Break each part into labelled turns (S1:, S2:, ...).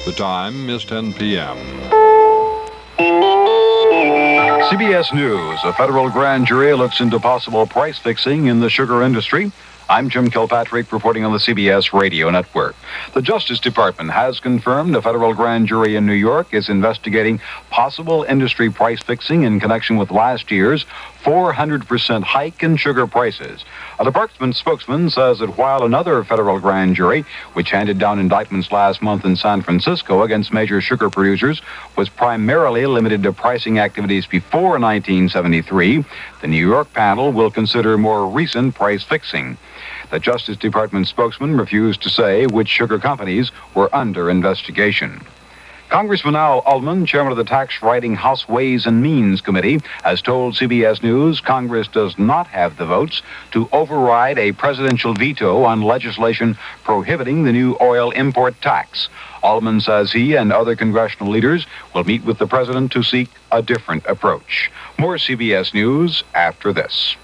S1: The time is 10 p.m. CBS News. A federal grand jury looks into possible price fixing in the sugar industry. I'm Jim Kilpatrick reporting on the CBS Radio Network. The Justice Department has confirmed a federal grand jury in New York is investigating possible industry price fixing in connection with last year's 400% hike in sugar prices. A department spokesman says that while another federal grand jury, which handed down indictments last month in San Francisco against major sugar producers, was primarily limited to pricing activities before 1973, the New York panel will consider more recent price fixing. The Justice Department spokesman refused to say which sugar companies were under investigation. Congressman Al Ullman, chairman of the tax-writing House Ways and Means Committee, has told CBS News Congress does not have the votes to override a presidential veto on legislation prohibiting the new oil import tax. Ullman says he and other congressional leaders will meet with the president to seek a different approach. More CBS News after this.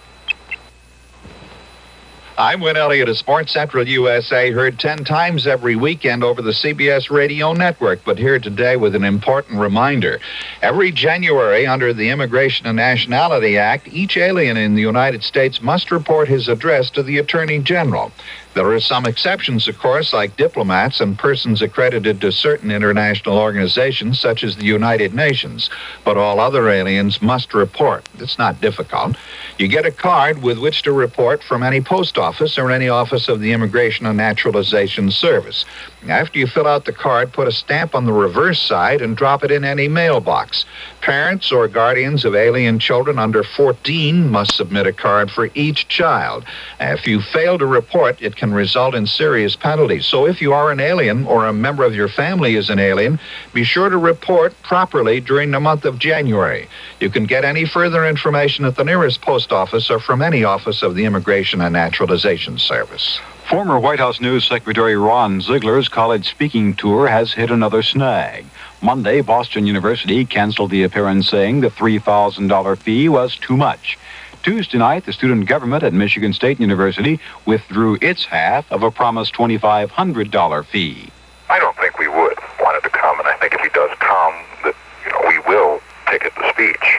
S2: I'm Win Elliott of Sports Central USA, heard 10 times every weekend over the CBS Radio Network, but here today with an important reminder. Every January, under the Immigration and Nationality Act, each alien in the United States must report his address to the Attorney General. There are some exceptions, of course, like diplomats and persons accredited to certain international organizations, such as the United Nations. But all other aliens must report. It's not difficult. You get a card with which to report from any post office or any office of the Immigration and Naturalization Service. After you fill out the card, put a stamp on the reverse side and drop it in any mailbox. Parents or guardians of alien children under 14 must submit a card for each child. If you fail to report, it can result in serious penalties. So if you are an alien or a member of your family is an alien, be sure to report properly during the month of January. You can get any further information at the nearest post office or from any office of the Immigration and Naturalization Service.
S1: Former White House News Secretary Ron Ziegler's college speaking tour has hit another snag. Monday, Boston University canceled the appearance, saying the $3,000 fee was too much. Tuesday night, the student government at Michigan State University withdrew its half of a promised $2,500 fee.
S3: I don't think we would want him to come, and I think if he does come, that we will ticket the speech.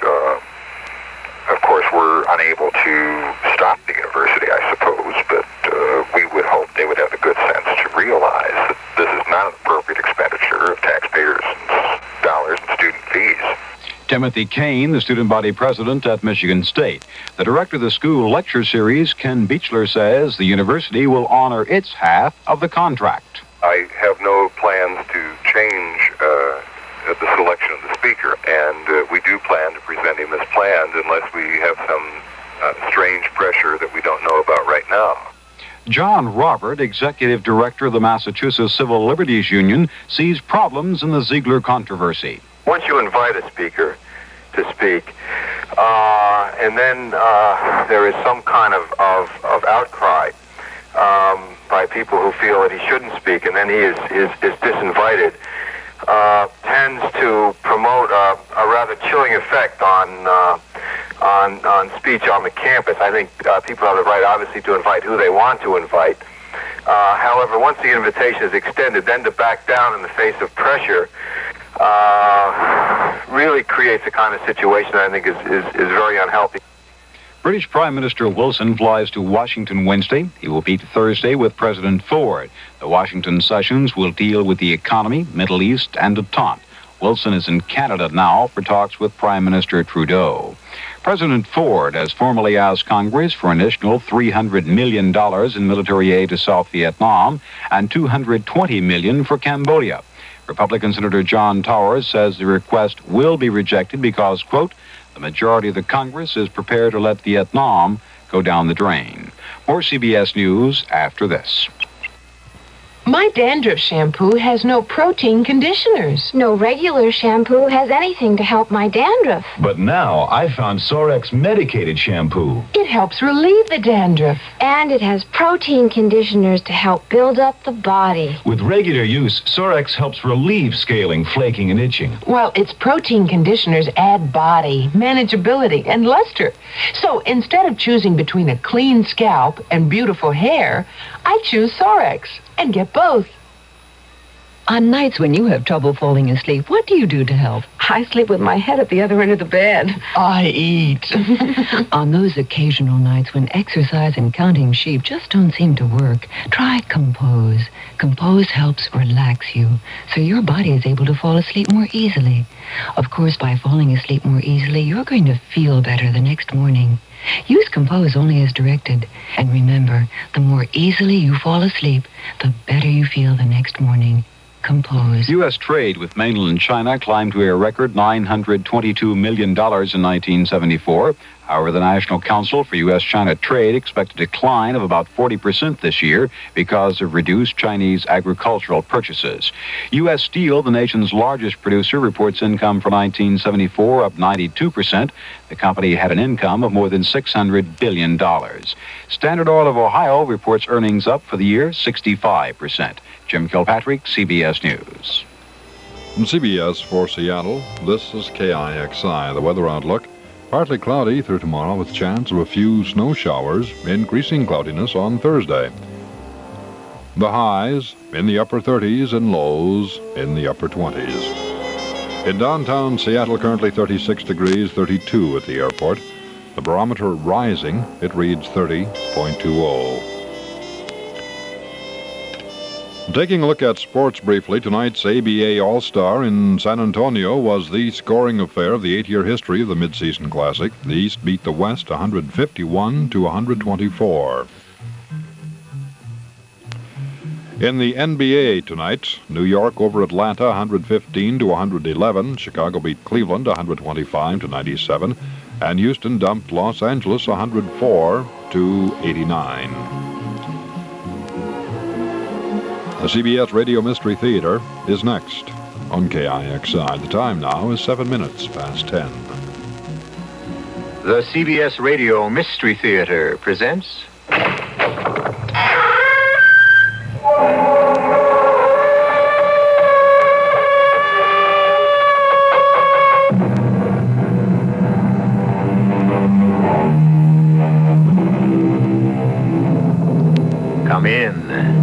S3: Of course, we're unable to stop the university, I suppose, but we would hope they would have the good sense to realize that this is not an appropriate expenditure of taxpayers' dollars and student fees.
S1: Timothy Kane, the student body president at Michigan State. The director of the school lecture series, Ken Beechler, says the university will honor its half of the contract.
S3: I have no plans to change the selection of the speaker, and we do plan to present him as planned unless we have some strange pressure that we don't know about right now.
S1: John Robert, executive director of the Massachusetts Civil Liberties Union, sees problems in the Ziegler controversy.
S4: Once you invite a speaker to speak, and then there is some kind of outcry by people who feel that he shouldn't speak, and then he is disinvited, tends to promote a rather chilling effect on speech on the campus. I think people have the right, obviously, to invite who they want to invite. However, once the invitation is extended, then to back down in the face of pressure really creates a kind of situation that I think is very unhealthy.
S1: British Prime Minister Wilson flies to Washington Wednesday. He will meet Thursday with President Ford. The Washington sessions will deal with the economy, Middle East, and détente. Wilson is in Canada now for talks with Prime Minister Trudeau. President Ford has formally asked Congress for an additional $300 million in military aid to South Vietnam and $220 million for Cambodia. Republican Senator John Towers says the request will be rejected because, quote, the majority of the Congress is prepared to let Vietnam go down the drain. More CBS News after this.
S5: My dandruff shampoo has no protein conditioners.
S6: No regular shampoo has anything to help my dandruff.
S7: But now I found Sorex medicated shampoo.
S5: It helps relieve the dandruff.
S6: And it has protein conditioners to help build up the body.
S7: With regular use, Sorex helps relieve scaling, flaking, and itching.
S5: Well, its protein conditioners add body, manageability, and luster. So instead of choosing between a clean scalp and beautiful hair, I choose Sorex and get both.
S8: On nights when you have trouble falling asleep, what do you do to help?
S5: I sleep with my head at the other end of the bed.
S8: I eat. On those occasional nights when exercise and counting sheep just don't seem to work, try Compose. Compose helps relax you, so your body is able to fall asleep more easily. Of course, by falling asleep more easily, you're going to feel better the next morning. Use Compose only as directed. And remember, the more easily you fall asleep, the better you feel the next morning. Compose.
S1: U.S. trade with mainland China climbed to a record $922 million in 1974. However, the National Council for U.S.-China Trade expects a decline of about 40% this year because of reduced Chinese agricultural purchases. U.S. Steel, the nation's largest producer, reports income for 1974 up 92%. The company had an income of more than $600 billion. Standard Oil of Ohio reports earnings up for the year 65%. Jim Kilpatrick, CBS News.
S9: From CBS for Seattle, this is KIXI. The weather outlook: partly cloudy through tomorrow with chance of a few snow showers, increasing cloudiness on Thursday. The highs in the upper 30s and lows in the upper 20s. In downtown Seattle, currently 36 degrees, 32 at the airport. The barometer rising. It reads 30.20. Taking a look at sports briefly, tonight's ABA All-Star in San Antonio was the scoring affair of the 8-year history of the Midseason Classic. The East beat the West 151-124. In the NBA tonight, New York over Atlanta 115-111. Chicago beat Cleveland 125-97. And Houston dumped Los Angeles 104-89. The CBS Radio Mystery Theater is next on KIXI. The time now is 7 minutes past 10.
S10: The CBS Radio Mystery Theater presents... Come in.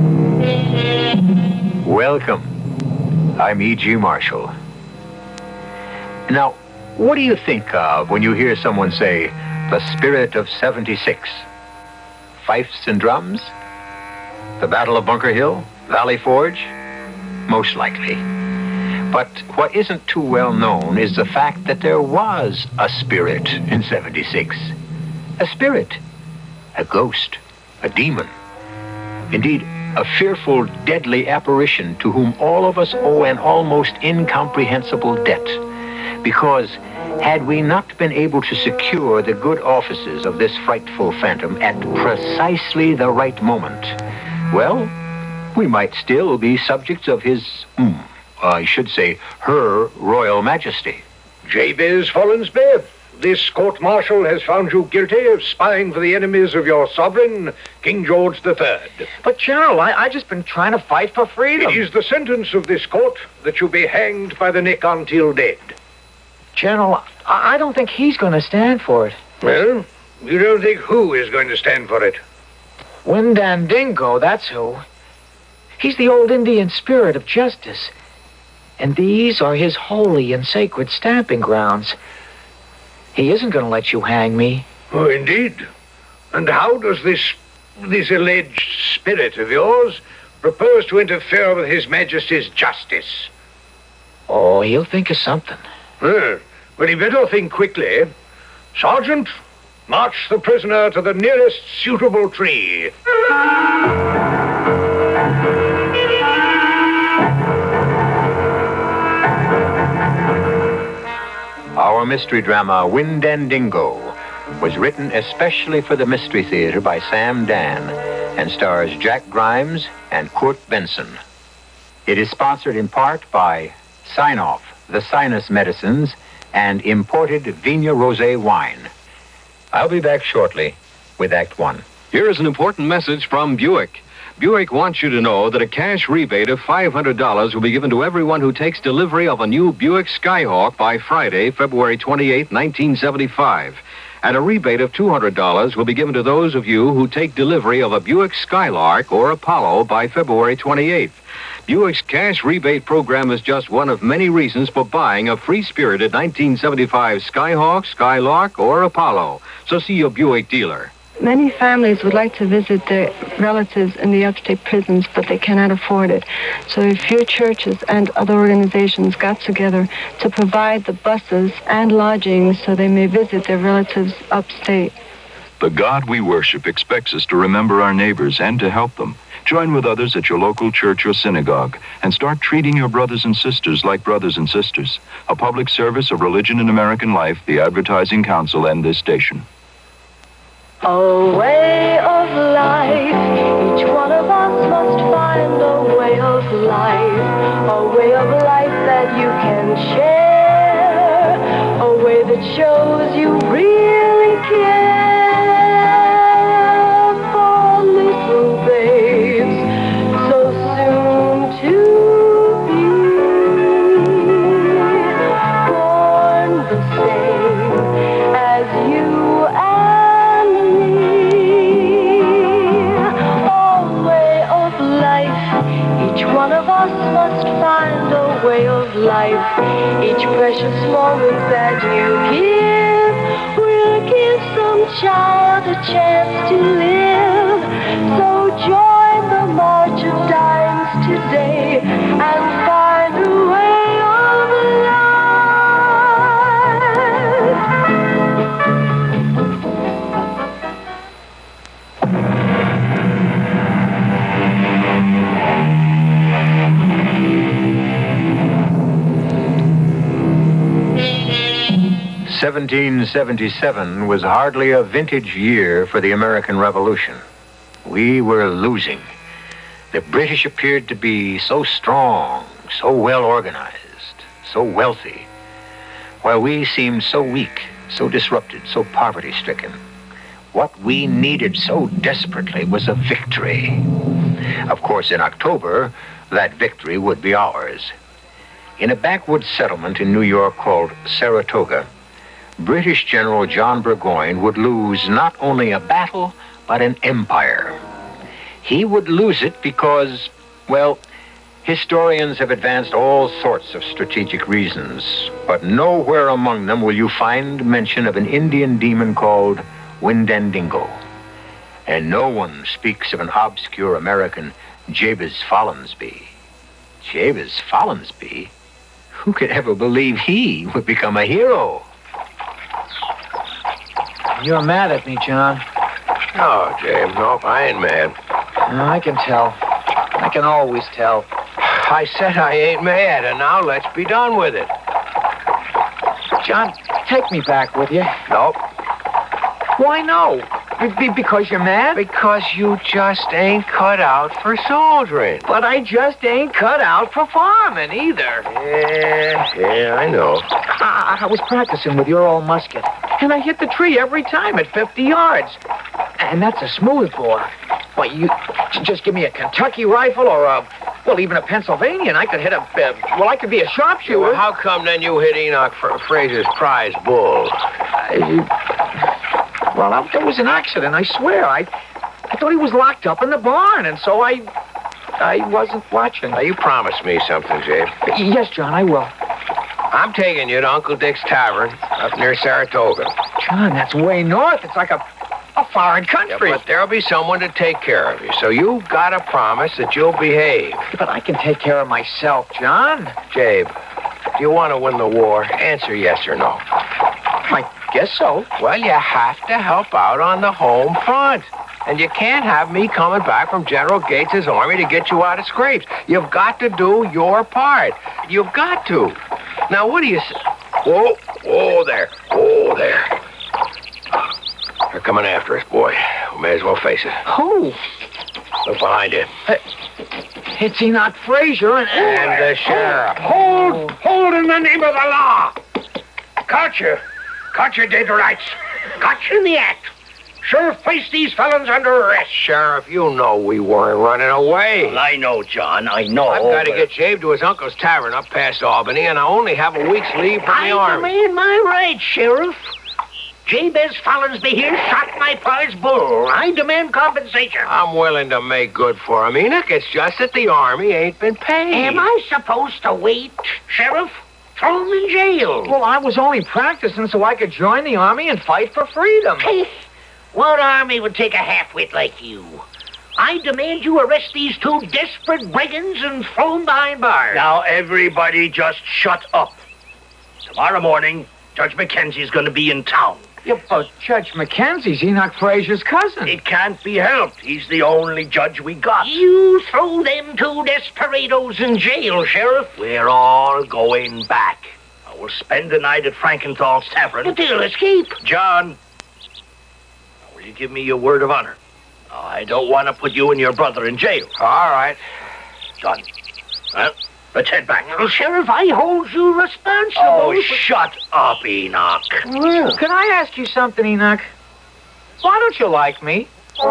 S10: Welcome. I'm E.G. Marshall. Now, what do you think of when you hear someone say, the spirit of 76? Fifes and drums? The Battle of Bunker Hill? Valley Forge? Most likely. But what isn't too well known is the fact that there was a spirit in 76. A spirit. A ghost. A demon. Indeed, a fearful, deadly apparition to whom all of us owe an almost incomprehensible debt. Because had we not been able to secure the good offices of this frightful phantom at precisely the right moment, well, we might still be subjects of his, I should say, her Royal Majesty.
S11: Jabez Follinsby, this court-martial has found you guilty of spying for the enemies of your sovereign, King George III.
S12: But, General, I just been trying to fight for freedom.
S11: It is the sentence of this court that you be hanged by the neck until dead.
S12: General, I don't think he's going to stand for it.
S11: Well, you don't think who is going to stand for it?
S12: Windandingo, that's who. He's the old Indian spirit of justice. And these are his holy and sacred stamping grounds. He isn't going to let you hang me.
S11: Oh, indeed. And how does this alleged spirit of yours propose to interfere with His Majesty's justice?
S12: Oh, he'll think of something.
S11: Well, he better think quickly. Sergeant, march the prisoner to the nearest suitable tree.
S10: Our mystery drama, Windandingo, was written especially for the Mystery Theater by Sam Dan and stars Jack Grimes and Kurt Benson. It is sponsored in part by Sign-Off, the sinus medicines, and imported Vigna Rosé wine. I'll be back shortly with Act One.
S13: Here is an important message from Buick. Buick wants you to know that a cash rebate of $500 will be given to everyone who takes delivery of a new Buick Skyhawk by Friday, February 28, 1975. And a rebate of $200 will be given to those of you who take delivery of a Buick Skylark or Apollo by February 28th. Buick's cash rebate program is just one of many reasons for buying a free-spirited 1975 Skyhawk, Skylark, or Apollo. So see your Buick dealer.
S14: Many families would like to visit their relatives in the upstate prisons, but they cannot afford it. So a few churches and other organizations got together to provide the buses and lodging so they may visit their relatives upstate.
S15: The God we worship expects us to remember our neighbors and to help them. Join with others at your local church or synagogue and start treating your brothers and sisters like brothers and sisters. A public service of Religion in American Life, the Advertising Council, and this station.
S16: A way of life. Each one of us must find a way of life. A way of life that you can share. A way that shows you really care for little babes so soon to be born the same as you. Each one of us must find a way of life. Each precious moment that you give will give some child a chance to live. So join the march of dimes today and find a way of life.
S10: 1777 was hardly a vintage year for the American Revolution. We were losing. The British appeared to be so strong, so well organized, so wealthy, while we seemed so weak, so disrupted, so poverty-stricken. What we needed so desperately was a victory. Of course, in October, that victory would be ours. In a backwoods settlement in New York called Saratoga, British General John Burgoyne would lose not only a battle, but an empire. He would lose it because, well, historians have advanced all sorts of strategic reasons, but nowhere among them will you find mention of an Indian demon called Windandingo. And no one speaks of an obscure American, Jabez Follansbee. Jabez Follansbee? Who could ever believe he would become a hero?
S12: You're mad at me, John.
S11: No, James, no, I ain't mad.
S12: I can tell. I can always tell.
S11: I said I ain't mad, and now let's be done with it.
S12: John, take me back with you.
S11: Nope.
S12: Why no? Because you're mad?
S11: Because you just ain't cut out for soldiering.
S12: But I just ain't cut out for farming either.
S11: Yeah, I know.
S12: I was practicing with your old musket, and I hit the tree every time at 50 yards. And that's a smooth bore. Why, you just give me a Kentucky rifle or even a Pennsylvania, and I could hit I could be a sharpshooter.
S11: Well, how come then you hit Enoch Fraser's prize bull?
S12: There was an accident, I swear. I thought he was locked up in the barn, and so I wasn't watching.
S11: Now, you promised me something, Jabe.
S12: Yes, John, I will.
S11: I'm taking you to Uncle Dick's Tavern up near Saratoga.
S12: John, that's way north. It's like a foreign country.
S11: Yeah, but there'll be someone to take care of you, so you've got to promise that you'll behave.
S12: But I can take care of myself, John.
S11: Jabe, do you want to win the war? Answer yes or no.
S12: I guess so.
S11: Well, you have to help out on the home front. And you can't have me coming back from General Gates's army to get you out of scrapes. You've got to do your part. You've got to. Now, what do you say? Oh, there. They're coming after us, boy. We may as well face it.
S12: Who?
S11: Look behind you.
S12: It's Enoch Fraser
S11: and the sheriff. Hold in the name of the law. Caught you dead rights. Got you in the act. Sure, face these felons under arrest. Sheriff, you know we weren't running away.
S17: Well, I know, John, I know.
S11: I've got to get Jabe to his uncle's tavern up past Albany, and I only have a week's leave from the army.
S17: I'm in my right, Sheriff.
S11: Jabez Follinsby here shot my prize bull. I demand compensation. I'm willing to make good for him, Enoch. It's just that the Army ain't been paid. Am I supposed to wait, Sheriff? Throw him in jail.
S12: Well, I was only practicing so I could join the Army and fight for freedom.
S11: Hey, what Army would take a half-wit like you? I demand you arrest these two desperate brigands and throw them behind bars.
S17: Now, everybody just shut up. Tomorrow morning, Judge Mackenzie's going to be in town.
S12: Yeah, but Judge Mackenzie's Enoch Frazier's cousin.
S17: It can't be helped. He's the only judge we got.
S11: You throw them two desperados in jail, Sheriff.
S17: We're all going back. I will spend the night at Frankenthal's Tavern.
S11: But they'll escape.
S17: John, will you give me your word of honor? I don't want to put you and your brother in jail.
S11: All right.
S17: John, let's head back.
S11: Well, Sheriff, I hold you responsible.
S17: Oh, shut up, Enoch.
S12: Well, can I ask you something, Enoch? Why don't you like me?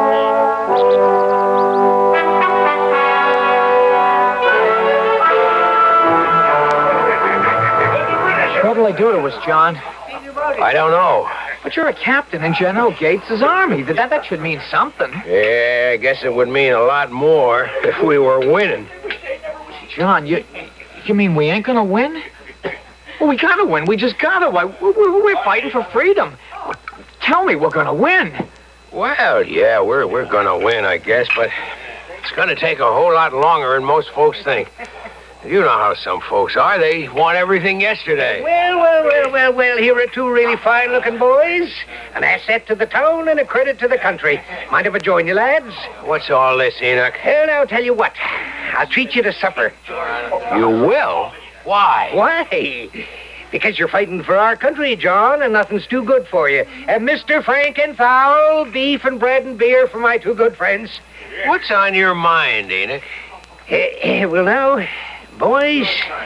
S12: What'll I do to us, John?
S11: I don't know.
S12: But you're a captain in General Gates's army. That should mean something.
S11: Yeah, I guess it would mean a lot more if we were winning.
S12: John, you mean we ain't gonna win? Well, we gotta win. We just gotta. We're fighting for freedom. Tell me we're gonna win.
S11: Well, yeah, we're gonna win, I guess, but it's gonna take a whole lot longer than most folks think. You know how some folks are. They want everything yesterday. Well, here are two really fine-looking boys. An asset to the town and a credit to the country. Mind if I join you, lads? What's all this, Enoch? Well, I'll tell you what. I'll treat you to supper. You will? Why? Why? Because you're fighting for our country, John, and nothing's too good for you. And Mr. Frankenthal, beef and bread and beer for my two good friends. What's on your mind, Enoch? Well, now, boys,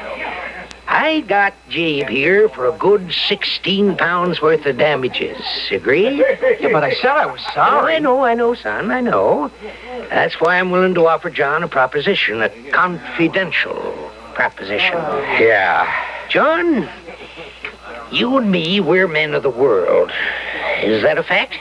S11: I got Jabe here for a good 16 pounds worth of damages. Agree?
S12: Yeah, but I said I was sorry.
S11: Oh, I know, son, I know. That's why I'm willing to offer John a proposition, a confidential proposition. Yeah. John, you and me, we're men of the world. Is that a fact?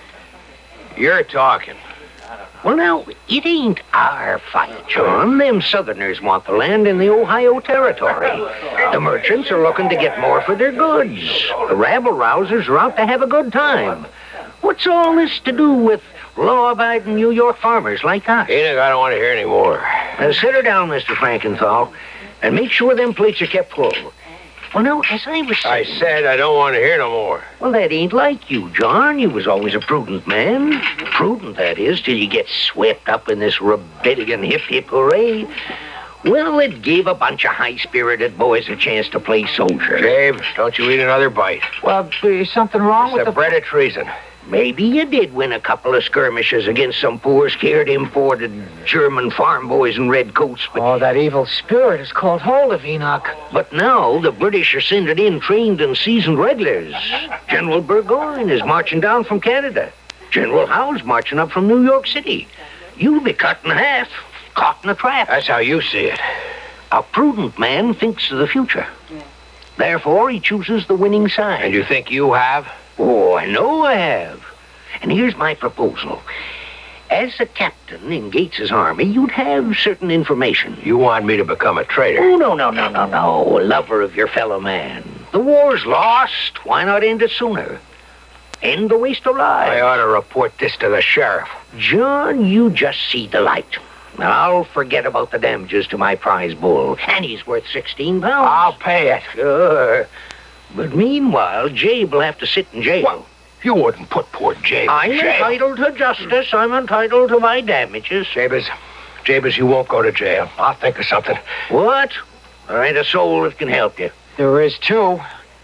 S11: You're talking. Well, now, it ain't our fight, John. Them Southerners want the land in the Ohio Territory. The merchants are looking to get more for their goods. The rabble-rousers are out to have a good time. What's all this to do with law-abiding New York farmers like us? Enoch, I don't want to hear any more. Now, sit her down, Mr. Frankenthal, and make sure them plates are kept full. Well, now, as I was saying... I said I don't want to hear no more. Well, that ain't like you, John. You was always a prudent man. Prudent, that is, till you get swept up in this rebellion hip-hip hooray. Well, it gave a bunch of high-spirited boys a chance to play soldier. Dave, don't you eat another bite.
S12: Well, is something wrong with
S11: the bread of treason. Maybe you did win a couple of skirmishes against some poor, scared, imported German farm boys in red coats, but...
S12: Oh, that evil spirit is called hold of Enoch.
S11: But now the British are sending in trained and seasoned regulars. General Burgoyne is marching down from Canada. General Howe's marching up from New York City. You'll be cut in half, caught in a trap. That's how you see it. A prudent man thinks of the future. Therefore, he chooses the winning side. And you think you have? Oh, I know I have. And here's my proposal. As a captain in Gates's army, you'd have certain information. You want me to become a traitor? Oh, no. A lover of your fellow man. The war's lost. Why not end it sooner? End the waste of lives. I ought to report this to the sheriff. John, you just see the light. I'll forget about the damages to my prize bull. And he's worth 16 pounds. I'll pay it. Sure. But meanwhile, Jabe will have to sit in jail. Well, you wouldn't put poor Jabe in jail. I'm entitled to justice. I'm entitled to my damages. Jabez, you won't go to jail. I'll think of something. What? There ain't a soul that can help you.
S12: There is, too.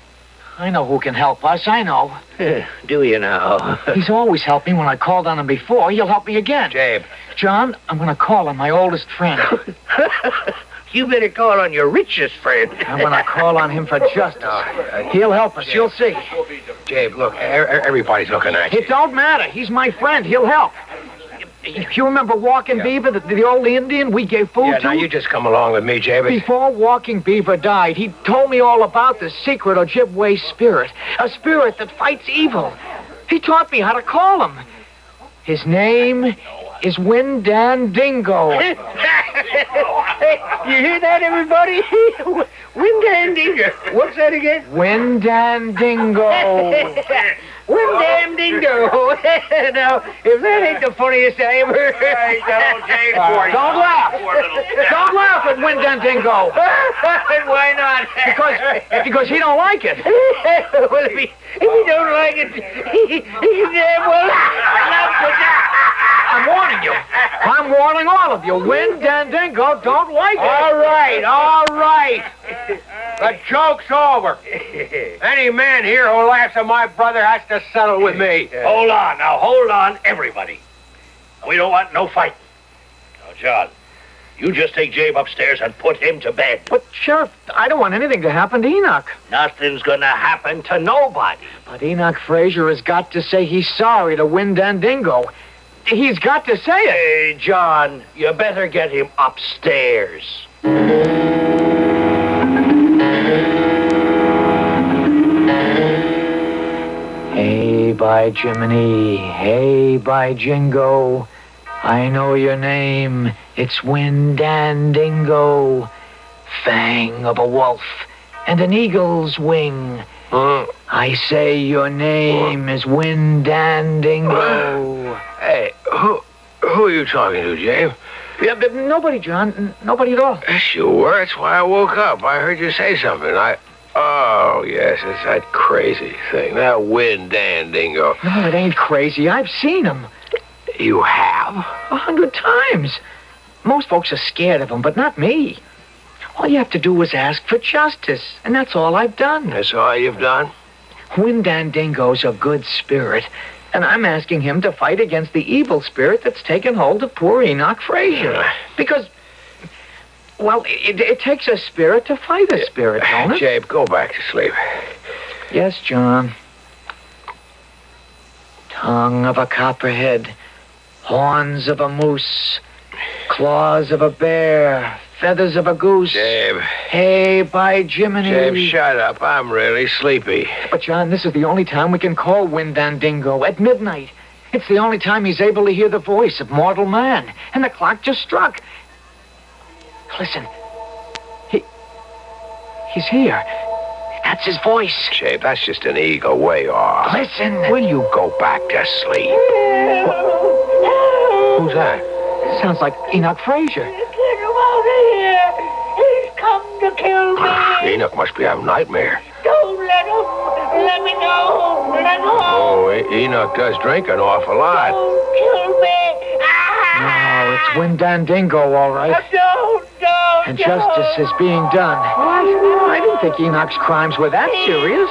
S12: I know who can help us. I know.
S11: Do you now?
S12: He's always helped me when I called on him before. He'll help me again.
S11: Jabe.
S12: John, I'm going to call on my oldest friend.
S11: You better call on your richest friend.
S12: I'm going to call on him for justice. He'll help us. You'll see.
S11: Jabe, look, everybody's looking at you.
S12: It don't matter. He's my friend. He'll help. You remember Walking Beaver, the old Indian we gave food
S11: Yeah,
S12: to?
S11: now you just come along with me, Jabez.
S12: Before Walking Beaver died, he told me all about the secret Ojibwe spirit, a spirit that fights evil. He taught me how to call him. His name is Windandingo.
S11: You hear that, everybody? Windandingo. What's that again?
S12: Windandingo.
S11: Windandingo. Now, if that ain't the funniest I ever heard.
S12: Don't laugh. Don't laugh at Windandingo.
S11: Why not?
S12: Because he don't like it.
S11: Well, if he don't like it, he damn well.
S12: I'm warning you. I'm warning all of you. Windandingo don't like it.
S11: All right. The joke's over. Any man here who laughs at my brother has to settle with me.
S17: Hold on, everybody. We don't want no fight. Now, John, you just take Jabe upstairs and put him to bed.
S12: But, Sheriff, I don't want anything to happen to Enoch.
S17: Nothing's gonna happen to nobody.
S12: But Enoch Fraser has got to say he's sorry to Windandingo. He's got to say it.
S17: Hey, John, you better get him upstairs.
S12: Hey, by Jiminy, hey, by Jingo, I know your name, it's Windandingo, fang of a wolf and an eagle's wing. I say your name is Windandingo.
S11: Hey, who are you talking to, Jabe?
S12: Yeah, but nobody, John, nobody at all.
S11: Yes, you were. That's why I woke up. I heard you say something. Oh, yes, it's that crazy thing. That Windandingo.
S12: No, it ain't crazy. I've seen him.
S11: You have?
S12: 100 times. Most folks are scared of him, but not me. All you have to do is ask for justice, and that's all I've done.
S11: That's all you've done?
S12: Windandingo's a good spirit, and I'm asking him to fight against the evil spirit that's taken hold of poor Enoch Fraser. Because, well, it takes a spirit to fight a spirit, don't it?
S11: Jabe, go back to sleep.
S12: Yes, John. Tongue of a copperhead, horns of a moose, claws of a bear, feathers of a goose.
S11: Jabe.
S12: Hey, by Jiminy.
S11: Jabe, shut up. I'm really sleepy.
S12: But, John, this is the only time we can call Windandingo, at midnight. It's the only time he's able to hear the voice of mortal man. And the clock just struck. Listen. He's here. That's his voice.
S11: Jabe, that's just an ego way off.
S12: Listen.
S11: Will you go back to sleep? Who's that?
S12: Sounds like Enoch Fraser.
S16: Get him out of here. He's come to kill me.
S11: Enoch must be having a nightmare.
S16: Don't let him. Let me go. Let go.
S11: Oh, Enoch does drink an awful lot.
S16: Don't kill me.
S12: No, it's Windandingo, all right.
S16: Don't.
S12: And justice is being done. I didn't think Enoch's crimes were that serious.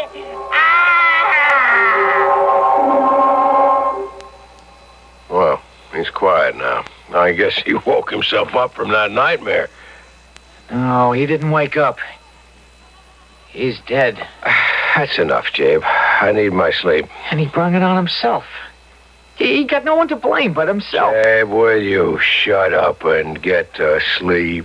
S11: Well, he's quiet now. I guess he woke himself up from that nightmare.
S12: No, he didn't wake up. He's dead.
S11: That's enough, Jabe. I need my sleep.
S12: And he brung it on himself. He got no one to blame but himself.
S11: Jabe, will you shut up and get to sleep?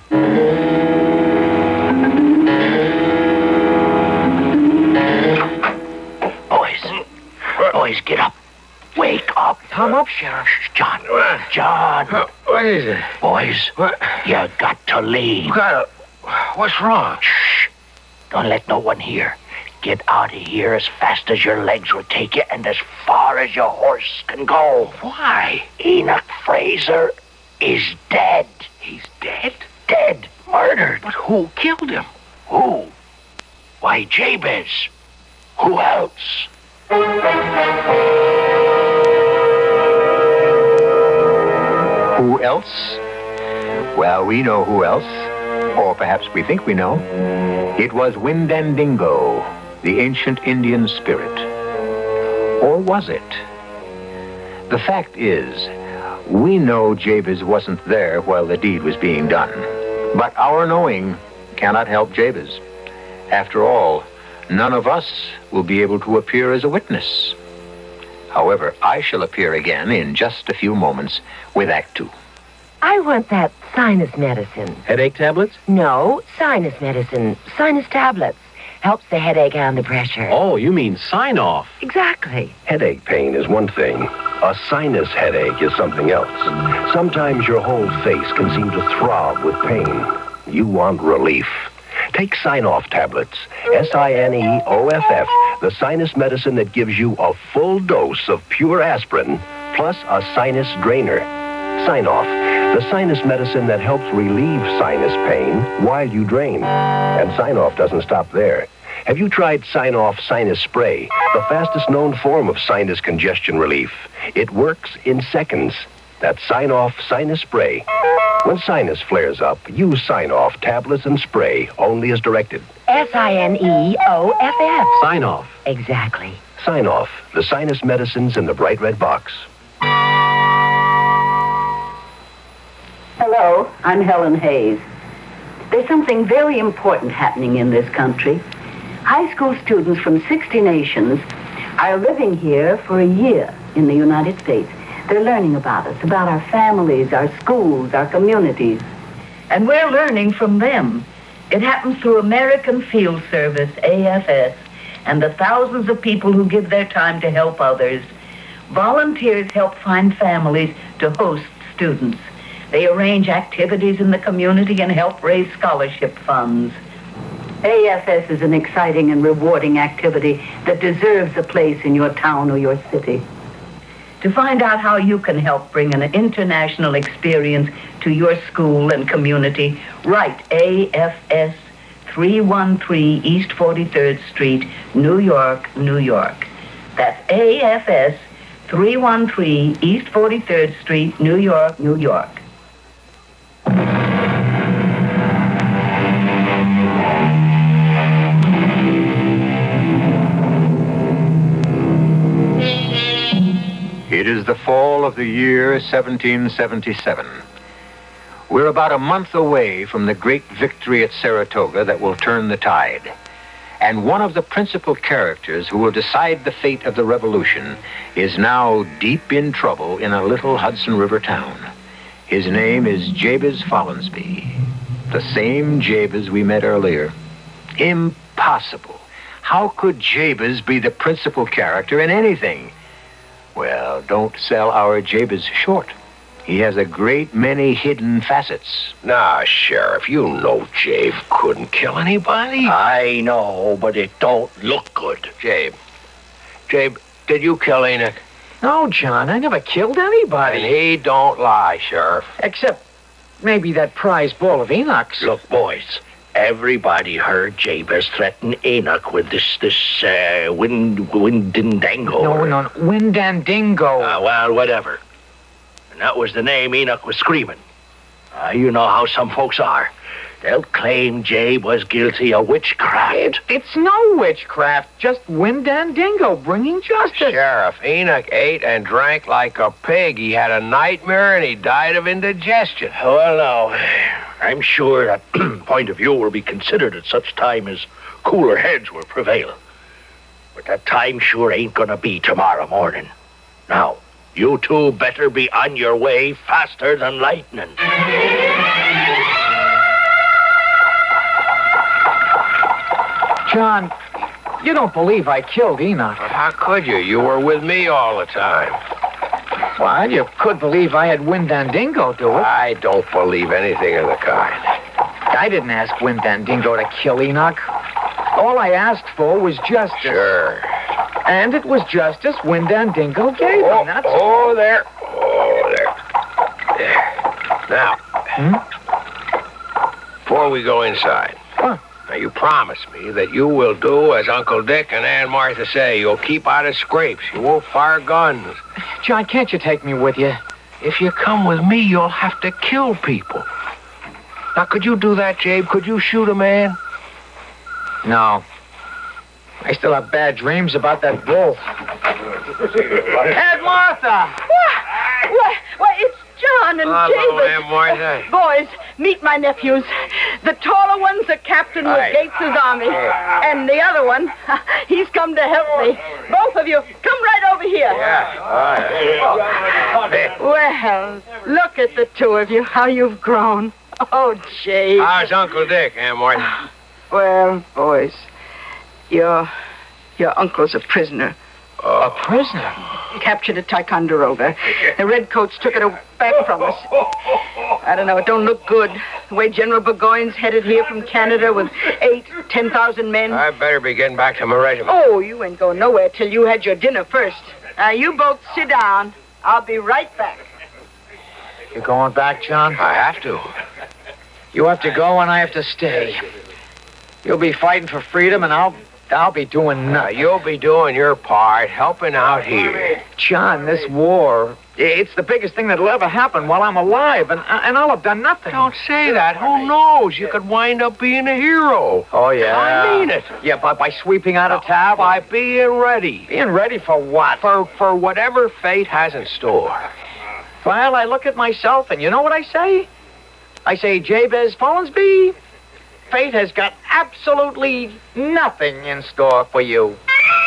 S17: Boys, get up. Wake up.
S12: Come up, Sheriff.
S17: John.
S11: What is it?
S17: Boys, you got to leave.
S11: What's wrong?
S17: Shh. Don't let no one hear. Get out of here as fast as your legs will take you and as far as your horse can go.
S11: Why?
S17: Enoch Fraser is dead.
S11: He's dead?
S17: Dead. Murdered.
S11: But who killed him?
S17: Who? Why, Jabez. Who else?
S10: Who else? Well, we know who else. Or perhaps we think we know. It was Windandingo, the ancient Indian spirit. Or was it? The fact is, we know Jabez wasn't there while the deed was being done. But our knowing cannot help Jabez. After all, none of us will be able to appear as a witness. However, I shall appear again in just a few moments with Act Two.
S5: I want that sinus medicine.
S11: Headache tablets?
S5: No, sinus medicine. Sinus tablets. Helps the headache and the pressure.
S11: Oh, you mean sign-off.
S5: Exactly.
S18: Headache pain is one thing. A sinus headache is something else. Sometimes your whole face can seem to throb with pain. You want relief. Take Sign-Off tablets. S-I-N-E-O-F-F, the sinus medicine that gives you a full dose of pure aspirin, plus a sinus drainer. Sign-Off, the sinus medicine that helps relieve sinus pain while you drain. And Sign-Off doesn't stop there. Have you tried Sign-Off Sinus Spray, the fastest known form of sinus congestion relief? It works in seconds. That's Sign-Off Sinus Spray. When sinus flares up, use Sign-Off tablets and spray only as directed.
S5: S-I-N-E-O-F-F.
S11: Sign-Off.
S5: Exactly.
S18: Sign-Off, the sinus medicines in the bright red box.
S19: Hello, I'm Helen Hayes. There's something very important happening in this country. High school students from 60 nations are living here for a year in the United States. They're learning about us, about our families, our schools, our communities. And we're learning from them. It happens through American Field Service, AFS, and the thousands of people who give their time to help others. Volunteers help find families to host students. They arrange activities in the community and help raise scholarship funds. AFS is an exciting and rewarding activity that deserves a place in your town or your city. To find out how you can help bring an international experience to your school and community, write AFS 313 East 43rd Street, New York, New York. That's AFS 313 East 43rd Street, New York, New York.
S10: It is the fall of the year 1777. We're about a month away from the great victory at Saratoga that will turn the tide. And one of the principal characters who will decide the fate of the revolution is now deep in trouble in a little Hudson River town. His name is Jabez Follansbee, the same Jabez we met earlier. Impossible. How could Jabez be the principal character in anything? Well, don't sell our Jabez short. He has a great many hidden facets.
S17: Nah, Sheriff, you know Jabe couldn't kill anybody. I know, but it don't look good. Jabe, did you kill Enoch?
S12: No, John, I never killed anybody.
S17: And he don't lie, Sheriff.
S12: Except maybe that prize ball of Enoch's.
S17: Look, boys, everybody heard Jabez threaten Enoch with this Windandingo.
S12: No, Windandingo.
S17: Well, whatever. And that was the name Enoch was screaming. You know how some folks are. They'll claim Jabe was guilty of witchcraft.
S12: It's no witchcraft, just Windandingo bringing justice.
S11: Sheriff, Enoch ate and drank like a pig. He had a nightmare and he died of indigestion.
S17: Well, now, I'm sure that point of view will be considered at such time as cooler heads will prevail. But that time sure ain't gonna be tomorrow morning. Now, you two better be on your way faster than lightning.
S12: John, you don't believe I killed Enoch.
S11: But how could you? You were with me all the time.
S12: Well, you could believe I had Windandingo do it.
S11: I don't believe anything of the kind.
S12: I didn't ask Windandingo to kill Enoch. All I asked for was justice.
S11: Sure.
S12: And it was justice Windandingo gave him. That's
S11: all. There. Now, before we go inside, now you promise me that you will do as Uncle Dick and Aunt Martha say. You'll keep out of scrapes. You won't fire guns.
S12: John, can't you take me with you?
S11: If you come with me, you'll have to kill people. Now, could you do that, Jabe? Could you shoot a man?
S12: No. I still have bad dreams about that bull. Aunt Martha!
S20: Why, it's John and
S11: Hello,
S20: Jabez.
S11: Aunt Martha.
S20: Boys, meet my nephews. The taller one's a captain with Gates's army. And the other one, he's come to help me. Both of you, come right over here. Well, look at the two of you, how you've grown. Oh, Jay.
S11: How's Uncle Dick, Aunt Martin?
S20: Well, boys, your uncle's a prisoner.
S11: A prisoner?
S20: Captured at Ticonderoga. The redcoats took it back from us. I don't know, it don't look good. The way General Burgoyne's headed here from Canada with 10,000 men.
S11: I better be getting back to my regiment.
S20: Oh, you ain't going nowhere till you had your dinner first. Now, you both sit down. I'll be right back.
S12: You going back, John?
S11: I have to.
S12: You have to go and I have to stay. You'll be fighting for freedom and I'll be doing nothing.
S11: You'll be doing your part, helping out here.
S12: John, this war, it's the biggest thing that'll ever happen while I'm alive, and I'll have done nothing.
S11: Don't say that. Who knows? You could wind up being a hero.
S12: Oh, yeah?
S11: I mean it.
S12: Yeah, by sweeping out a town?
S11: By being ready.
S12: Being ready for what?
S11: For whatever fate has in store.
S12: Well, I look at myself, and you know what I say? I say, Jabez Follansbee, fate has got absolutely nothing in store for you.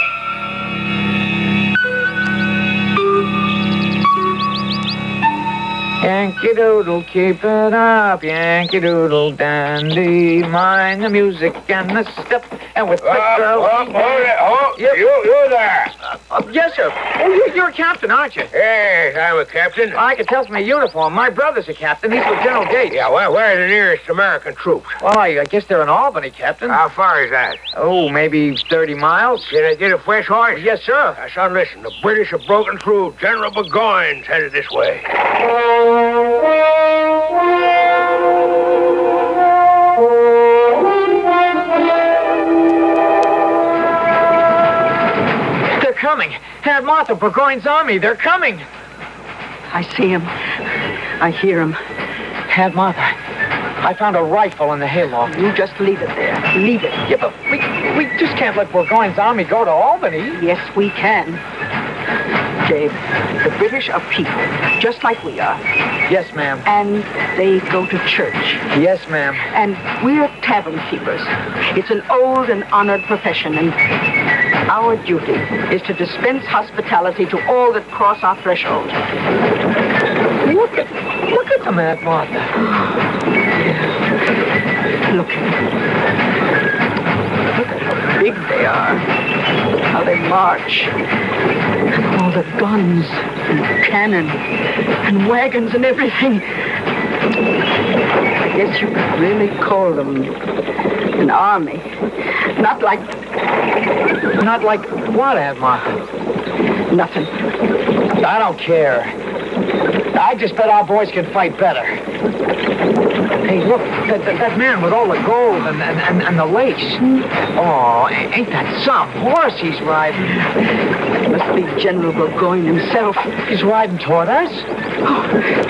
S12: Yankee Doodle, keep it up, Yankee Doodle dandy. Mind the music and the step, and with the girl.
S11: You there.
S12: Yes, sir. Oh, you're a captain, aren't you?
S11: Yes, I'm a captain.
S12: I can tell from your uniform. My brother's a captain. He's with General Gates.
S11: Yeah, well, where are the nearest American troops?
S12: Well, I guess they're in Albany, Captain.
S11: How far is that?
S12: Oh, maybe 30 miles.
S11: Can I get a fresh horse?
S12: Yes, sir.
S11: Son, listen, the British have broken through. General Burgoyne's headed this way.
S12: They're coming. Aunt Martha, Burgoyne's army, they're coming.
S20: I see him. I hear him.
S12: Aunt Martha, I found a rifle in the hayloft.
S20: You just leave it there. Leave it.
S12: Yeah, but we just can't let Burgoyne's army go to Albany.
S20: Yes, we can. Dave, the British are people, just like we are.
S12: Yes, ma'am.
S20: And they go to church.
S12: Yes, ma'am.
S20: And we're tavern keepers. It's an old and honored profession, and our duty is to dispense hospitality to all that cross our threshold.
S12: Look at them, Aunt Martha.
S20: Look at how big they are. How they march. And all the guns and cannon and wagons and everything. I guess you could really call them an army. Not like
S12: what, Aunt Martha?
S20: Nothing.
S12: I don't care. I just bet our boys can fight better. Hey, look, that man with all the gold and the lace. Oh, ain't that some horse he's riding?
S20: It must be General Burgoyne himself.
S12: He's riding toward us.
S20: Oh,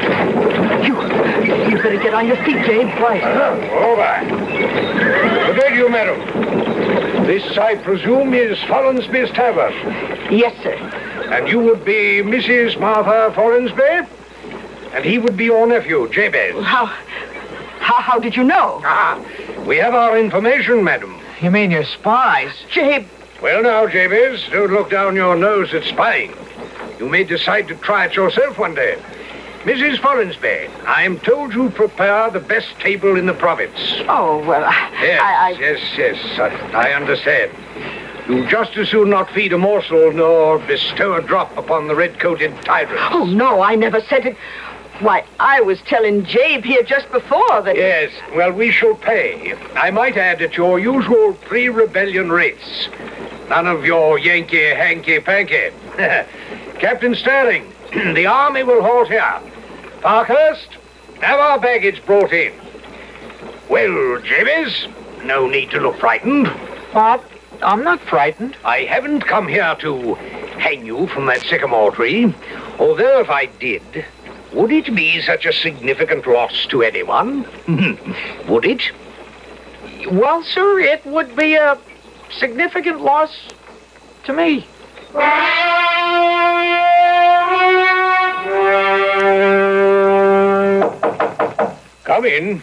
S20: you better get on your feet, Dave.
S12: Right.
S17: Over. Good day to you, madam. This, I presume, is Follansbee's Tavern.
S20: Yes, sir.
S17: And you would be Mrs. Martha Follansbee? And he would be your nephew, Jabez.
S20: How did you know?
S17: We have our information, madam.
S12: You mean you're spies?
S20: Jabe.
S17: Well, now, Jabez, don't look down your nose at spying. You may decide to try it yourself one day. Mrs. Follansbee, I am told you prepare the best table in the province.
S20: Oh, well,
S17: Yes, I understand. You just as soon not feed a morsel nor bestow a drop upon the red-coated tyrants.
S20: Oh, no, I never said it. Why, I was telling Jabe here just before that...
S17: Yes, well, we shall pay. I might add at your usual pre-rebellion rates. None of your Yankee hanky-panky. Captain Sterling, the army will halt here. Parkhurst, have our baggage brought in. Well, Jabez, no need to look frightened.
S12: What? I'm not frightened.
S17: I haven't come here to hang you from that sycamore tree. Although if I did, would it be such a significant loss to anyone? Would it?
S12: Well, sir, it would be a significant loss to me.
S17: Come in.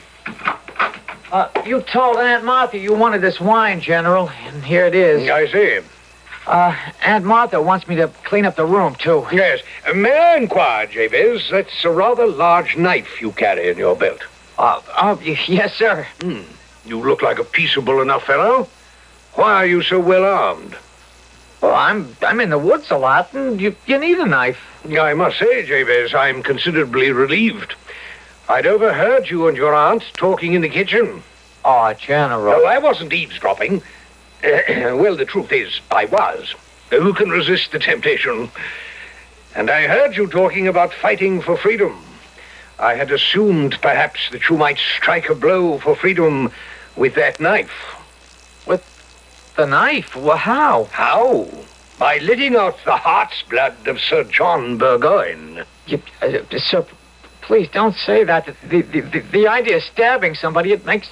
S12: You told Aunt Martha you wanted this wine, General, and here it is.
S17: I see.
S12: Aunt Martha wants me to clean up the room, too.
S17: Yes. May I inquire, Jabez, that's a rather large knife you carry in your belt.
S12: Yes, sir.
S17: You look like a peaceable enough fellow. Why are you so well armed?
S12: Well, I'm in the woods a lot, and you need a knife.
S17: I must say, Jabez, I'm considerably relieved. I'd overheard you and your aunt talking in the kitchen.
S12: Oh, General.
S17: No, I wasn't eavesdropping. Well, the truth is, I was. Who can resist the temptation? And I heard you talking about fighting for freedom. I had assumed, perhaps, that you might strike a blow for freedom with that knife.
S12: With the knife? Well, how?
S17: How? By letting out the heart's blood of Sir John Burgoyne.
S12: Sir, please don't say that. The idea of stabbing somebody, it makes...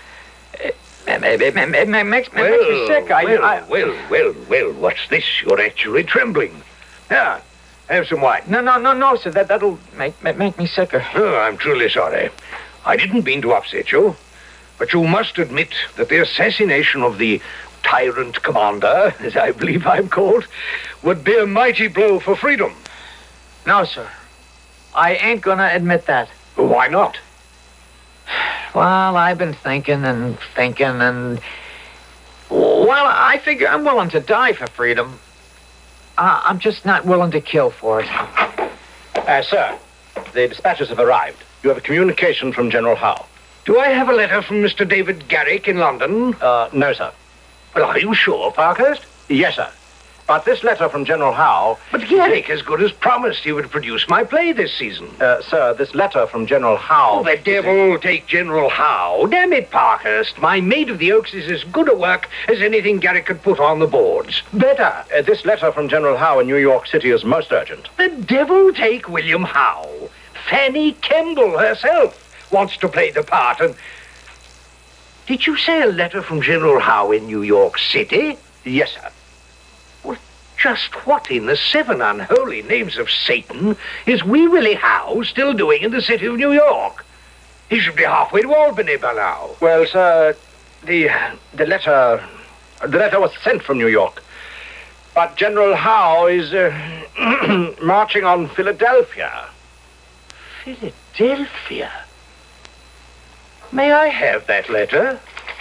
S12: It makes me sick.
S17: Well, what's this? You're actually trembling. Yeah, have some wine.
S12: No, sir. That'll make me sicker.
S17: Oh, I'm truly sorry. I didn't mean to upset you. But you must admit that the assassination of the tyrant commander, as I believe I'm called, would be a mighty blow for freedom.
S12: No, sir. I ain't gonna admit that.
S17: Why not?
S12: Well, I've been thinking and... Well, I figure I'm willing to die for freedom. I'm just not willing to kill for it.
S10: Sir, the dispatches have arrived. You have a communication from General Howe.
S17: Do I have a letter from Mr. David Garrick in London?
S10: No, sir.
S17: Well, are you sure, Parkhurst?
S10: Yes, sir. But this letter from General Howe...
S17: But Garrick, as good as promised, he would produce my play this season.
S10: Sir, this letter from General Howe...
S17: Oh, the devil take General Howe. Damn it, Parkhurst. My Maid of the Oaks is as good a work as anything Garrick could put on the boards. Better.
S10: This letter from General Howe in New York City is most urgent.
S17: The devil take William Howe. Fanny Kemble herself wants to play the part, and... Did you say a letter from General Howe in New York City?
S10: Yes, sir.
S17: Just what in the seven unholy names of Satan is Wee Willie Howe still doing in the city of New York? He should be halfway to Albany by now.
S10: Well, sir, the letter was sent from New York. But General Howe is marching on Philadelphia.
S17: Philadelphia? May I have that letter?